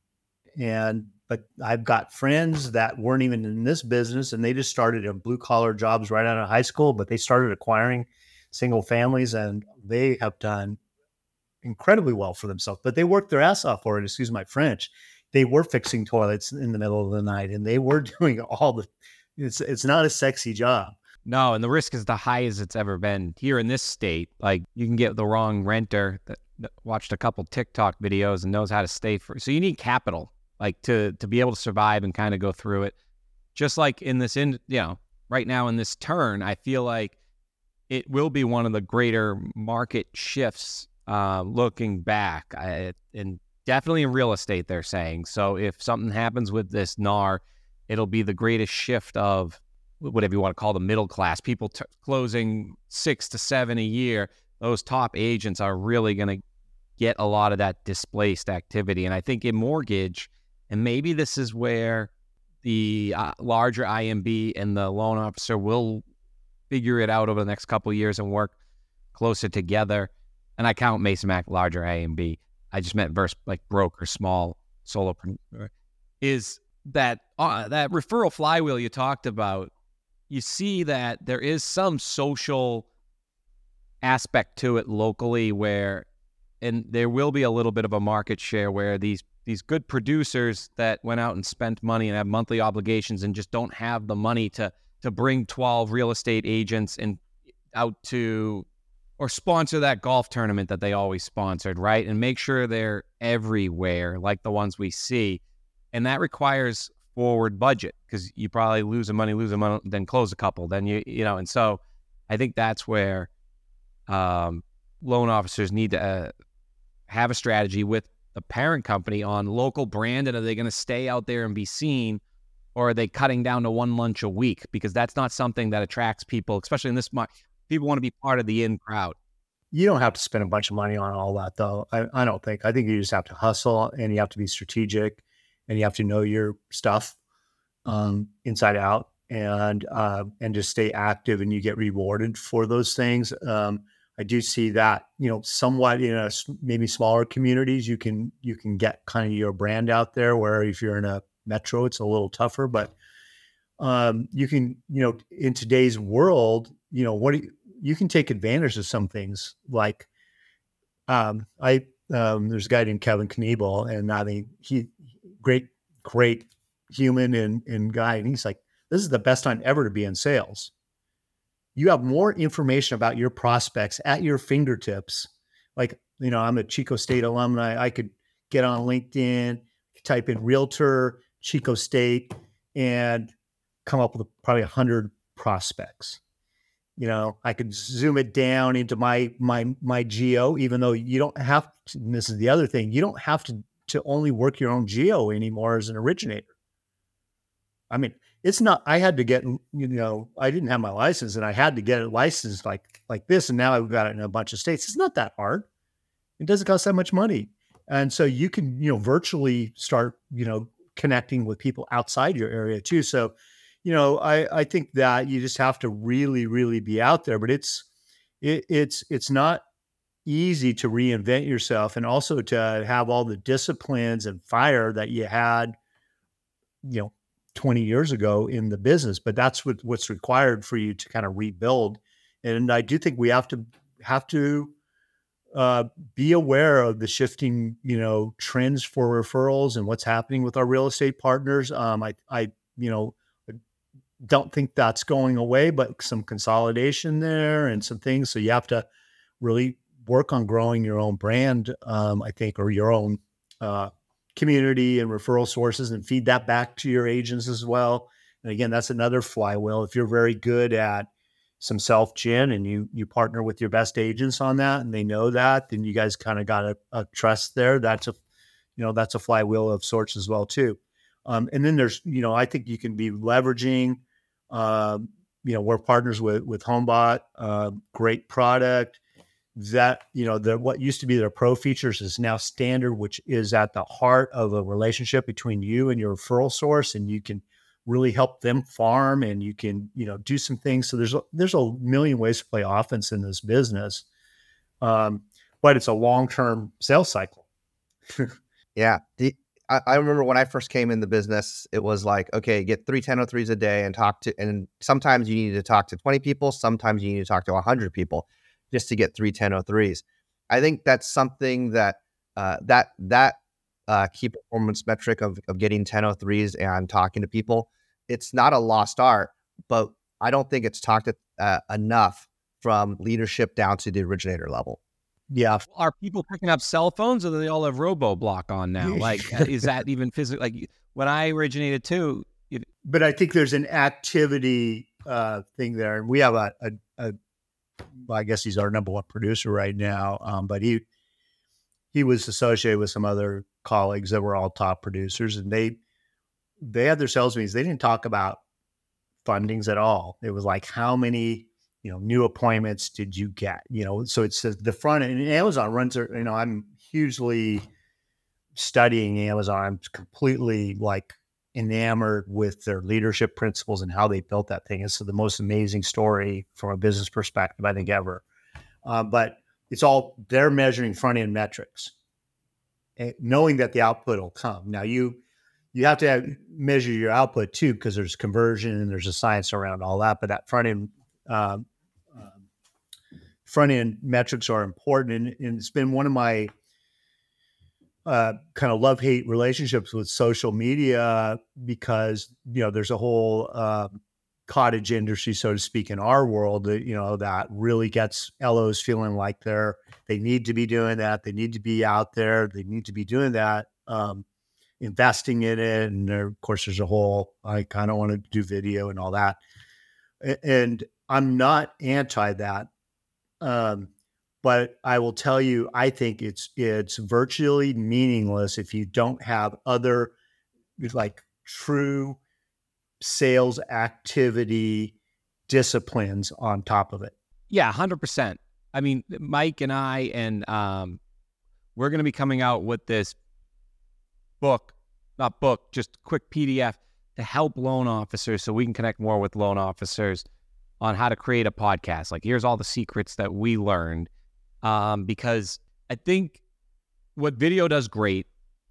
And, but I've got friends that weren't even in this business and they just started in blue collar jobs right out of high school, but they started acquiring single families and they have done incredibly well for themselves, but they worked their ass off for it. Excuse my French. They were fixing toilets in the middle of the night and they were doing all the, it's, it's not a sexy job. No. And the risk is the highest it's ever been here in this state. Like you can get the wrong renter that, that watched a couple TikTok videos and knows how to stay for, so you need capital, like to, to be able to survive and kind of go through it. Just like in this, in, you know, right now in this turn, I feel like it will be one of the greater market shifts uh, looking back. I, and definitely in real estate, they're saying. So if something happens with this N A R, it'll be the greatest shift of whatever you want to call the middle class, people t- closing six to seven a year, those top agents are really going to get a lot of that displaced activity. And I think in mortgage, and maybe this is where the uh, larger I M B and the loan officer will figure it out over the next couple of years and work closer together. And I count Mason Mac larger I M B. I just meant versus like broker, small solopreneur, is that uh, that referral flywheel you talked about. You see that there is some social aspect to it locally where, and there will be a little bit of a market share where these these good producers that went out and spent money and have monthly obligations and just don't have the money to to bring twelve real estate agents and out to or sponsor that golf tournament that they always sponsored, right? And make sure they're everywhere like the ones we see. And that requires forward budget because you probably lose some money, lose some money, then close a couple, then you, you know, and so I think that's where um, loan officers need to uh, have a strategy with the parent company on local brand. And are they going to stay out there and be seen, or are they cutting down to one lunch a week? Because that's not something that attracts people, especially in this market. People want to be part of the in crowd. You don't have to spend a bunch of money on all that, though. I, I don't think. I think you just have to hustle, and you have to be strategic, and you have to know your stuff um, inside out, and uh, and just stay active, and you get rewarded for those things. Um, I do see that, you know, somewhat in a maybe smaller communities, you can you can get kind of your brand out there. Where if you're in a metro, it's a little tougher, but um, you can, you know, in today's world, you know, what do you, you can take advantage of some things like, um, I, um, there's a guy named Kevin Kniebel, and I mean, he, great, great human and, and guy. And he's like, this is the best time ever to be in sales. You have more information about your prospects at your fingertips. Like, you know, I'm a Chico State alumni. I could get on LinkedIn, type in realtor, Chico State, and come up with probably a hundred prospects. You know, I could zoom it down into my, my, my geo, even though you don't have to, and this is the other thing, you don't have to, to only work your own geo anymore as an originator. I mean, it's not, I had to get, you know, I didn't have my license and I had to get it licensed like, like this. And now I've got it in a bunch of states. It's not that hard. It doesn't cost that much money. And so you can, you know, virtually start, you know, connecting with people outside your area too. So, you know, I, I think that you just have to really, really be out there, but it's, it, it's, it's not easy to reinvent yourself, and also to have all the disciplines and fire that you had, you know, twenty years ago in the business. But that's what, what's required for you to kind of rebuild. And I do think we have to, have to, uh, be aware of the shifting, you know, trends for referrals and what's happening with our real estate partners. Um, I, I, you know, don't think that's going away, but some consolidation there and some things. So you have to really work on growing your own brand, um, I think, or your own uh, community and referral sources, and feed that back to your agents as well. And again, that's another flywheel. If you're very good at some self-gen and you you partner with your best agents on that, and they know that, then you guys kind of got a, a trust there. That's a, you know, that's a flywheel of sorts as well too. Um, and then there's, you know, I think you can be leveraging, um, you know, we're partners with, with HomeBot, uh, great product that, you know, the, what used to be their pro features is now standard, which is at the heart of a relationship between you and your referral source. And you can really help them farm, and you can, you know, do some things. So there's, a, there's a million ways to play offense in this business. Um, but it's a long-term sales cycle. Yeah. The, I, I remember when I first came in the business, it was like, okay, get three ten oh threes a day and talk to, and sometimes you need to talk to twenty people. Sometimes you need to talk to a hundred people just to get three ten oh threes. I think that's something that, uh, that, that, uh, key performance metric of, of getting ten oh threes and talking to people, it's not a lost art, but I don't think it's talked uh, enough from leadership down to the originator level. Yeah. Are people picking up cell phones, or do they all have RoboBlock on now? Like, is that even physical? Like when I originated too. It- but I think there's an activity uh, thing there. And we have a, a, a, well, I guess he's our number one producer right now. Um, but he, he was associated with some other colleagues that were all top producers, and they, they had their sales meetings. They didn't talk about fundings at all. It was like, how many, you know, new appointments did you get? You know, so it's the front end. And Amazon runs, you know, I'm hugely studying Amazon. I'm completely like enamored with their leadership principles and how they built that thing. It's the most amazing story from a business perspective, I think, ever. Uh, but it's all, they're measuring front end metrics, knowing that the output will come. Now you, you have to have, measure your output too, because there's conversion and there's a science around all that. But that front end, um, um, front end metrics are important, and, and it's been one of my uh, kind of love hate relationships with social media, because you know there's a whole uh, cottage industry, so to speak, in our world that you know that really gets L Os feeling like they're they need to be doing that, they need to be out there, they need to be doing that. Um, investing in it. And there, of course, there's a whole, I kind of want to do video and all that. And I'm not anti that. Um, but I will tell you, I think it's, it's virtually meaningless if you don't have other like true sales activity disciplines on top of it. Yeah, one hundred percent. I mean, Mike and I, and um, we're going to be coming out with this book, not book, just quick P D F to help loan officers so we can connect more with loan officers on how to create a podcast. Like, here's all the secrets that we learned. Um, because I think what video does great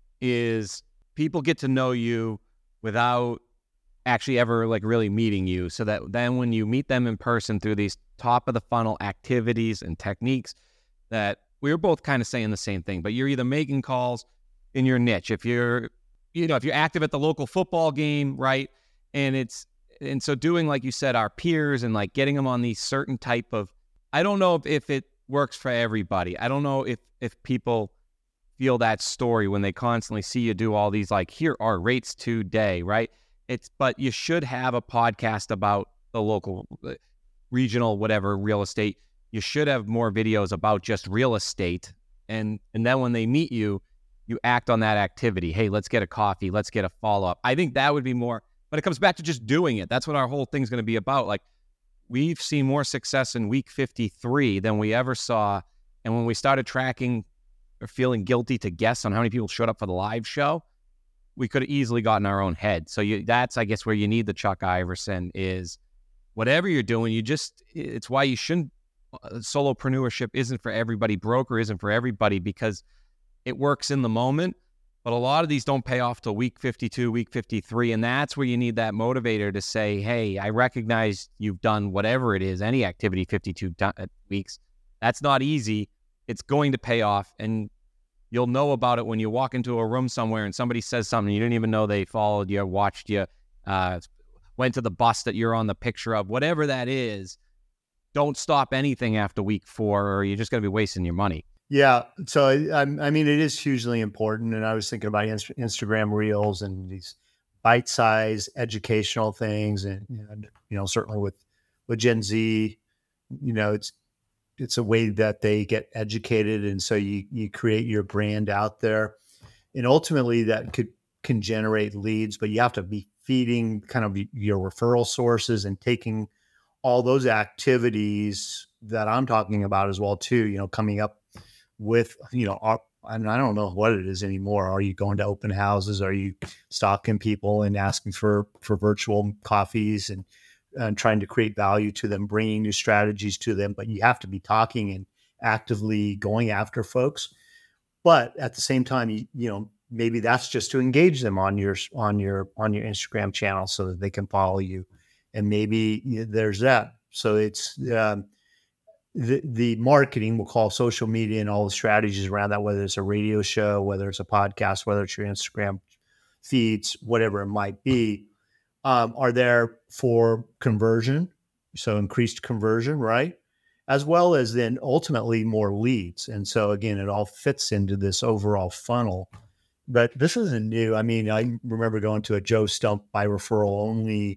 is people get to know you without actually ever like really meeting you, so that then when you meet them in person through these top of the funnel activities and techniques, that we were both kind of saying the same thing, but you're either making calls in your niche. If you're, you know, if you're active at the local football game, right? And it's, and so doing, like you said, our peers and like getting them on these certain type of, I don't know if, if it works for everybody. I don't know if, if people feel that story when they constantly see you do all these, like, here are rates today, right? It's, but you should have a podcast about the local, regional, whatever, real estate. You should have more videos about just real estate. And, and then when they meet you, you act on that activity. Hey, let's get a coffee. Let's get a follow-up. I think that would be more, but it comes back to just doing it. That's what our whole thing's going to be about. Like, we've seen more success in week fifty-three than we ever saw. And when we started tracking or feeling guilty to guess on how many people showed up for the live show, we could have easily gotten our own head. So you, that's, I guess, where you need the Chuck Iverson is whatever you're doing, you just, it's why you shouldn't, uh, solopreneurship isn't for everybody. Broker isn't for everybody, because it works in the moment, but a lot of these don't pay off till week fifty-two, week fifty-three. And that's where you need that motivator to say, hey, I recognize you've done whatever it is, any activity, fifty-two do- weeks. That's not easy. It's going to pay off. And you'll know about it when you walk into a room somewhere and somebody says something, you didn't even know they followed you, watched you, uh, went to the bus that you're on the picture of, whatever that is. Don't stop anything after week four, or you're just going to be wasting your money. Yeah. So, I, I mean, it is hugely important. And I was thinking about Inst- Instagram Reels and these bite-sized educational things. And, and, you know, certainly with, with Gen Z, you know, it's, it's a way that they get educated. And so you, you create your brand out there, and ultimately that could, can generate leads, but you have to be feeding kind of your referral sources and taking all those activities that I'm talking about as well too, you know, coming up with, you know, our, and I don't know what it is anymore. Are you going to open houses? Are you stalking people and asking for, for virtual coffees and, and trying to create value to them, bringing new strategies to them? But you have to be talking and actively going after folks. But at the same time, you, you know, maybe that's just to engage them on your, on your, on your Instagram channel so that they can follow you. And maybe there's that. So it's, um, The, the marketing, we'll call social media, and all the strategies around that, whether it's a radio show, whether it's a podcast, whether it's your Instagram feeds, whatever it might be, um, are there for conversion. So increased conversion, right? As well as then ultimately more leads. And so again, it all fits into this overall funnel. But this isn't new. I mean, I remember going to a Joe Stump by referral only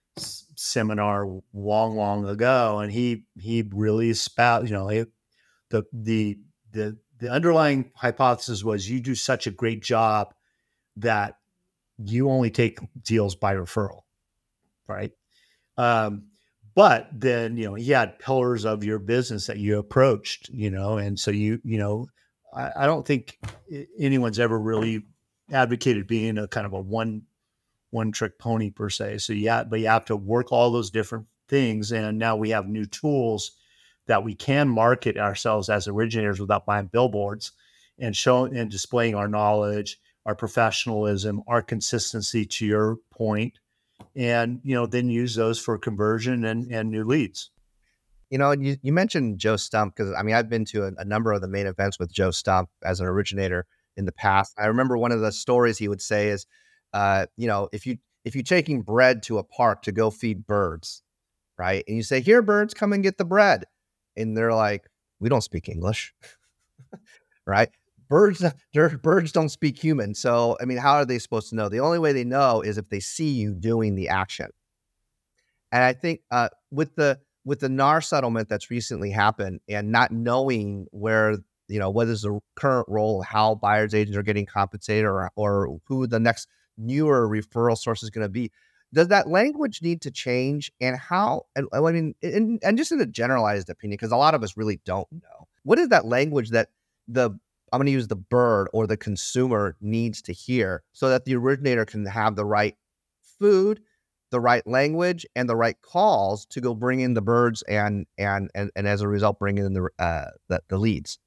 seminar long, long ago, and he he really spout, you know, it, the the the the underlying hypothesis was you do such a great job that you only take deals by referral, right? Um, but then, you know, you had pillars of your business that you approached, you know, and so you, you know, I, I don't think anyone's ever really advocated being a kind of a one, one trick pony per se. So yeah, but you have to work all those different things. And now we have new tools that we can market ourselves as originators without buying billboards, and showing and displaying our knowledge, our professionalism, our consistency, to your point, and, you know, then use those for conversion and, and new leads. You know, you, you mentioned Joe Stump, because I mean, I've been to a, a number of the main events with Joe Stump as an originator in the past. I remember one of the stories he would say is, uh, you know, if you if you're taking bread to a park to go feed birds, right, and you say, "Here, birds, come and get the bread," and they're like, "We don't speak English," right? Birds, birds don't speak human. So, I mean, how are they supposed to know? The only way they know is if they see you doing the action. And I think uh, with the with the N A R settlement that's recently happened, and not knowing where, you know, what is the current role, how buyer's agents are getting compensated, or or who the next newer referral source is going to be, does that language need to change? And how? And I mean, and, and just in a generalized opinion, because a lot of us really don't know, what is that language that the I'm going to use the bird or the consumer needs to hear, so that the originator can have the right food, the right language, and the right calls to go bring in the birds, and and and, and as a result, bring in the uh, the, the leads.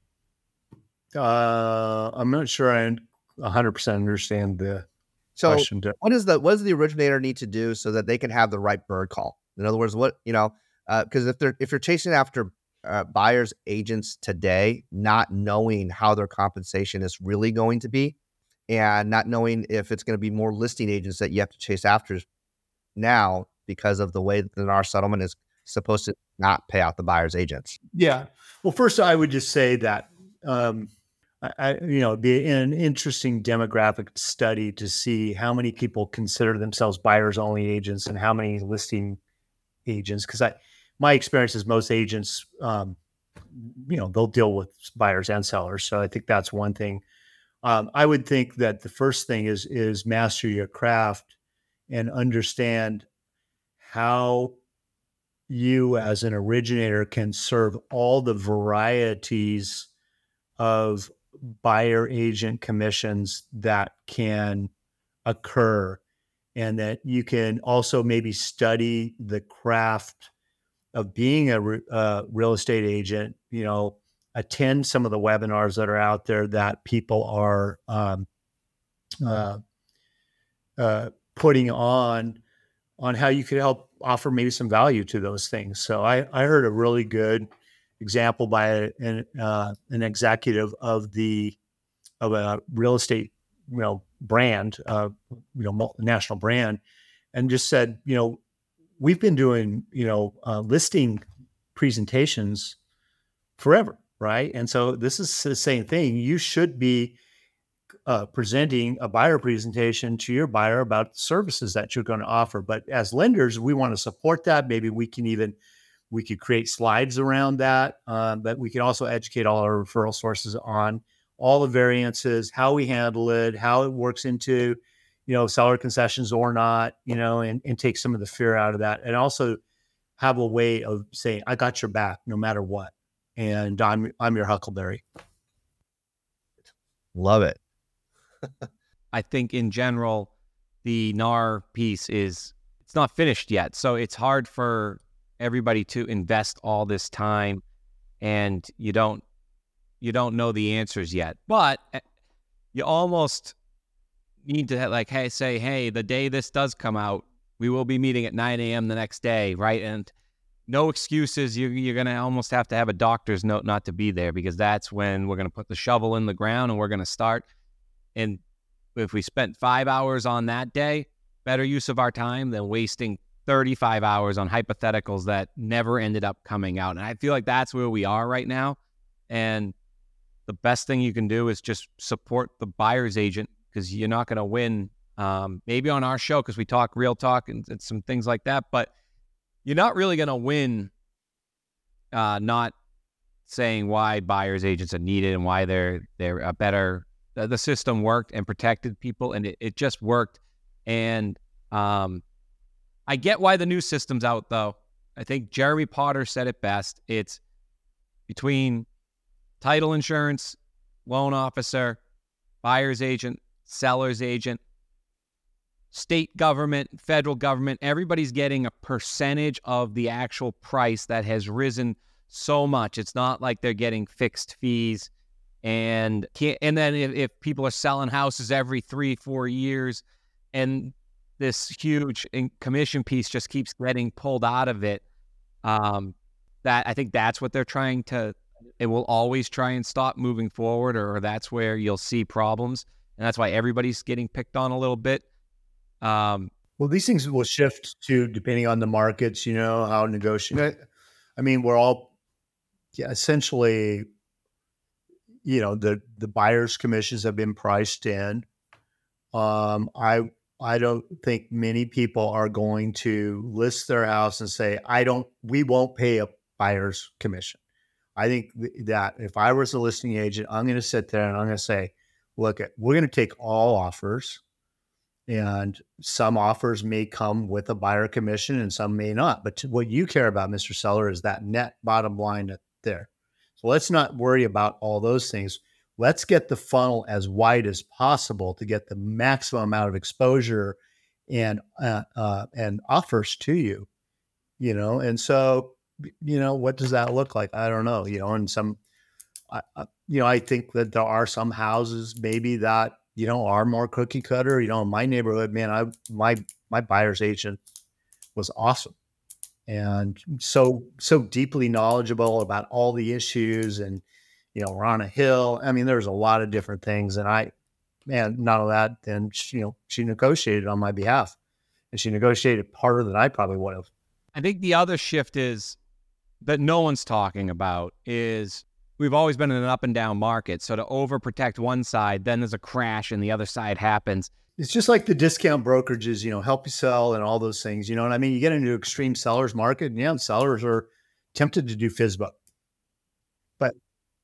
Uh, I'm not sure I one hundred percent understand the so question. To- what is the what does the originator need to do so that they can have the right bird call? In other words, what, you know, because uh, if they're if you're chasing after Uh, buyers agents today, not knowing how their compensation is really going to be, and not knowing if it's going to be more listing agents that you have to chase after now, because of the way that the N A R settlement is supposed to not pay out the buyer's agents. Yeah. Well, first, I would just say that, um, I, I, you know, it'd be an interesting demographic study to see how many people consider themselves buyers only agents and how many listing agents. Because I, my experience is most agents, um, you know, they'll deal with buyers and sellers. So I think that's one thing. Um, I would think that the first thing is is master your craft and understand how you as an originator can serve all the varieties of buyer agent commissions that can occur, and that you can also maybe study the craft of being a uh, real estate agent, you know, attend some of the webinars that are out there that people are um, uh, uh, putting on, on how you could help offer maybe some value to those things. So I, I heard a really good example by an, uh, an executive of the, of a real estate, you know, brand, uh, you know, national brand, and just said, you know, we've been doing, you know, uh, listing presentations forever, right? And so this is the same thing. You should be uh, presenting a buyer presentation to your buyer about services that you're going to offer. But as lenders, we want to support that. Maybe we can even, we could create slides around that, um, but we can also educate all our referral sources on all the variances, how we handle it, how it works into, you know, seller concessions or not, you know, and, and take some of the fear out of that. And also have a way of saying, I got your back no matter what. And I'm, I'm your Huckleberry. Love it. I think in general, the N A R piece is, it's not finished yet. So it's hard for everybody to invest all this time, and you don't, you don't know the answers yet, but you almost need to like, hey, say, hey, the day this does come out, we will be meeting at nine a.m. the next day, right? And no excuses. You, you're going to almost have to have a doctor's note not to be there, because that's when we're going to put the shovel in the ground and we're going to start. And if we spent five hours on that day, better use of our time than wasting thirty-five hours on hypotheticals that never ended up coming out. And I feel like that's where we are right now. And the best thing you can do is just support the buyer's agent, because you're not going to win, um, maybe on our show, because we talk real talk and, and some things like that, but you're not really going to win uh, not saying why buyer's agents are needed and why they're they're a better, uh, the system worked and protected people, and it, it just worked. And um, I get why the new system's out, though. I think Jeremy Potter said it best. It's between title insurance, loan officer, buyer's agent, seller's agent, state government, federal government. Everybody's getting a percentage of the actual price that has risen so much. It's not like they're getting fixed fees. And and then if, if people are selling houses every three, four years, and this huge commission piece just keeps getting pulled out of it, um, that I think that's what they're trying to, it will always try and stop moving forward, or, or that's where you'll see problems. And that's why everybody's getting picked on a little bit. Um, well, these things will shift too, depending on the markets, you know, how negotiate. I mean, we're all yeah, essentially, you know, the, the buyer's commissions have been priced in. Um, I, I don't think many people are going to list their house and say, I don't, we won't pay a buyer's commission. I think th- that if I was a listing agent, I'm going to sit there and I'm going to say, look, we're going to take all offers, and some offers may come with a buyer commission and some may not. But what you care about, Mister Seller, is that net bottom line there. So let's not worry about all those things. Let's get the funnel as wide as possible to get the maximum amount of exposure and uh, uh, and offers to you, you know. And so, you know, what does that look like? I don't know, you know. And some, I, I, you know, I think that there are some houses maybe that, you know, are more cookie cutter. You know, in my neighborhood, man, I my my buyer's agent was awesome, and so so deeply knowledgeable about all the issues. And you know, we're on a hill. I mean, there's a lot of different things. And I, man, not only that, then she, you know, she negotiated on my behalf, and she negotiated harder than I probably would have. I think the other shift is that no one's talking about is we've always been in an up and down market. So to overprotect one side, then there's a crash and the other side happens. It's just like the discount brokerages, you know, help you sell and all those things, you know what I mean? You get into extreme sellers market, and yeah, sellers are tempted to do F S B O. But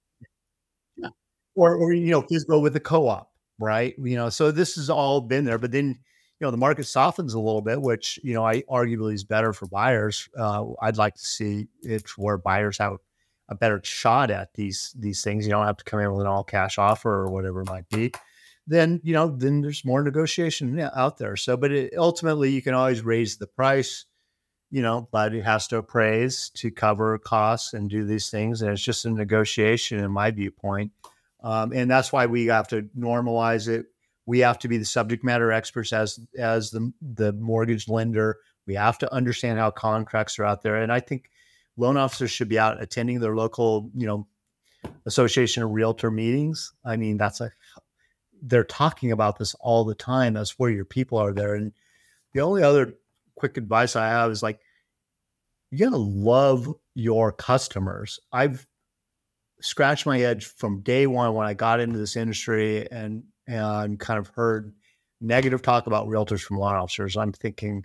yeah. Or, or, you know, F S B O with the co-op, right? You know, so this has all been there, but then, you know, the market softens a little bit, which, you know, I arguably is better for buyers. Uh, I'd like to see it where buyers have a better shot at these, these things. You don't have to come in with an all cash offer or whatever it might be. Then, you know, then there's more negotiation out there. So, but it, ultimately you can always raise the price, you know, but it has to appraise to cover costs and do these things. And it's just a negotiation in my viewpoint. Um, and that's why we have to normalize it. We have to be the subject matter experts as, as the, the mortgage lender. We have to understand how contracts are out there. And I think loan officers should be out attending their local, you know, association of realtor meetings. I mean, that's a, they're talking about this all the time. That's where your people are there. And the only other quick advice I have is like, you gotta love your customers. I've scratched my head from day one when I got into this industry and, and kind of heard negative talk about realtors from loan officers. I'm thinking,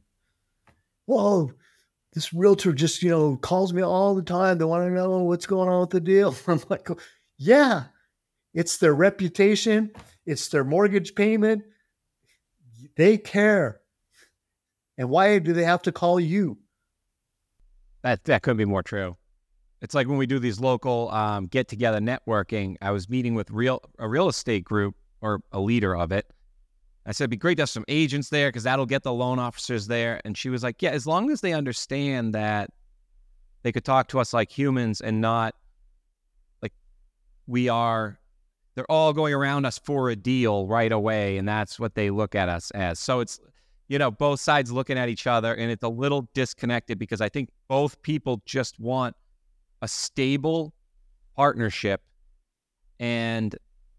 well, this realtor just, you know, calls me all the time. They want to know what's going on with the deal. I'm like, yeah, it's their reputation. It's their mortgage payment. They care. And why do they have to call you? That that couldn't be more true. It's like when we do these local um, get-together networking, I was meeting with real a real estate group or a leader of it. I said, it'd be great to have some agents there because that'll get the loan officers there. And she was like, yeah, as long as they understand that they could talk to us like humans and not like we are, they're all going around us for a deal right away. And that's what they look at us as. So it's, you know, both sides looking at each other, and it's a little disconnected because I think both people just want a stable partnership. And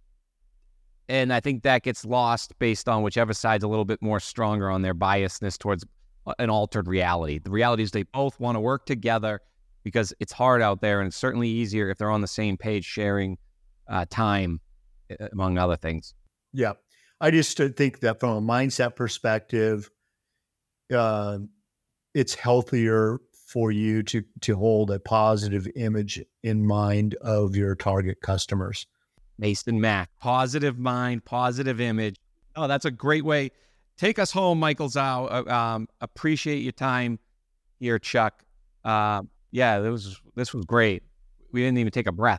And I think that gets lost based on whichever side's a little bit more stronger on their biasness towards an altered reality. The reality is they both want to work together because it's hard out there, and it's certainly easier if they're on the same page sharing uh, time, among other things. Yeah. I just think that from a mindset perspective, uh, it's healthier for you to, to hold a positive image in mind of your target customers. Mason Mack, positive mind, positive image. Oh, that's a great way take us home, Michael Zhao. Uh, um, appreciate your time here, Chuck. Uh, yeah, this was this was great. We didn't even take a breath.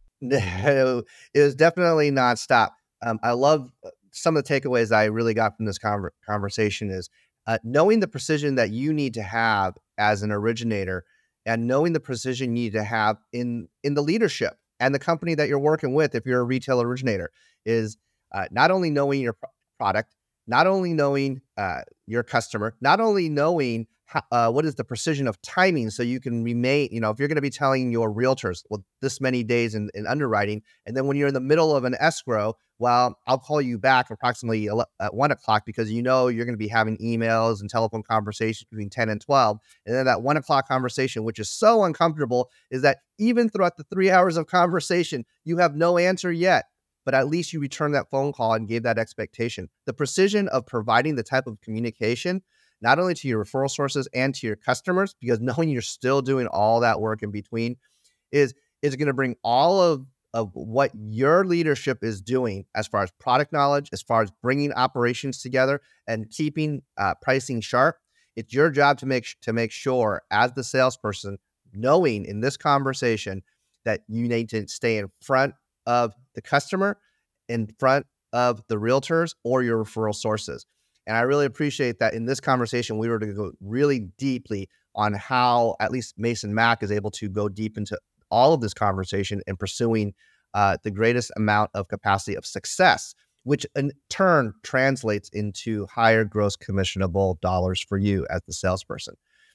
It was definitely nonstop. Um, I love some of the takeaways I really got from this conver- conversation is uh, knowing the precision that you need to have as an originator, and knowing the precision you need to have in in the leadership and the company that you're working with. If you're a retail originator, is uh, not only knowing your pro- product, not only knowing uh, your customer, not only knowing how, uh, what is the precision of timing, so you can remain, you know, if you're going to be telling your realtors, well, this many days in, in underwriting, and then when you're in the middle of an escrow, well, I'll call you back approximately at one o'clock because you know you're going to be having emails and telephone conversations between ten and twelve. And then that one o'clock conversation, which is so uncomfortable, is that even throughout the three hours of conversation, you have no answer yet. But at least you returned that phone call and gave that expectation. The precision of providing the type of communication, not only to your referral sources and to your customers, because knowing you're still doing all that work in between is, is going to bring all of, of what your leadership is doing as far as product knowledge, as far as bringing operations together and keeping uh, pricing sharp. It's your job to make, to make sure as the salesperson, knowing in this conversation that you need to stay in front of the customer, in front of the realtors or your referral sources. And I really appreciate that in this conversation, we were to go really deeply on how at least Mason Mac is able to go deep into all of this conversation and pursuing uh, the greatest amount of capacity of success, which in turn translates into higher gross commissionable dollars for you as the salesperson.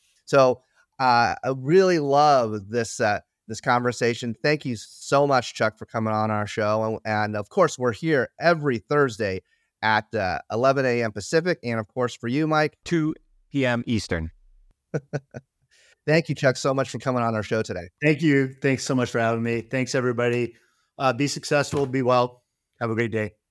So uh, I really love this uh, this conversation. Thank you so much, Chuck, for coming on our show. And, and of course, we're here every Thursday at uh, eleven a.m. Pacific. And of course, for you, Mike, two p.m. Eastern. Thank you, Chuck, so much for coming on our show today. Thank you. Thanks so much for having me. Thanks, everybody. Uh, be successful. Be well. Have a great day.